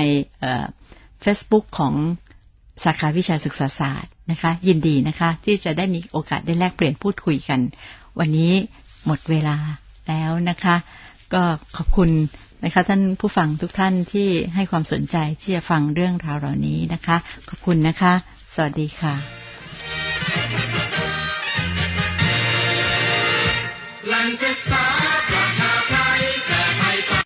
Facebook ของสาขาวิชาศึกษาศาสตร์นะคะยินดีนะคะที่จะได้มีโอกาสได้แลกเปลี่ยนพูดคุยกันวันนี้หมดเวลาแล้วนะคะก็ขอบคุณนะคะท่านผู้ฟังทุกท่านที่ให้ความสนใจที่จะฟังเรื่องราวเหล่านี้นะคะขอบคุณนะคะสวัสดีค่ะการศึกษา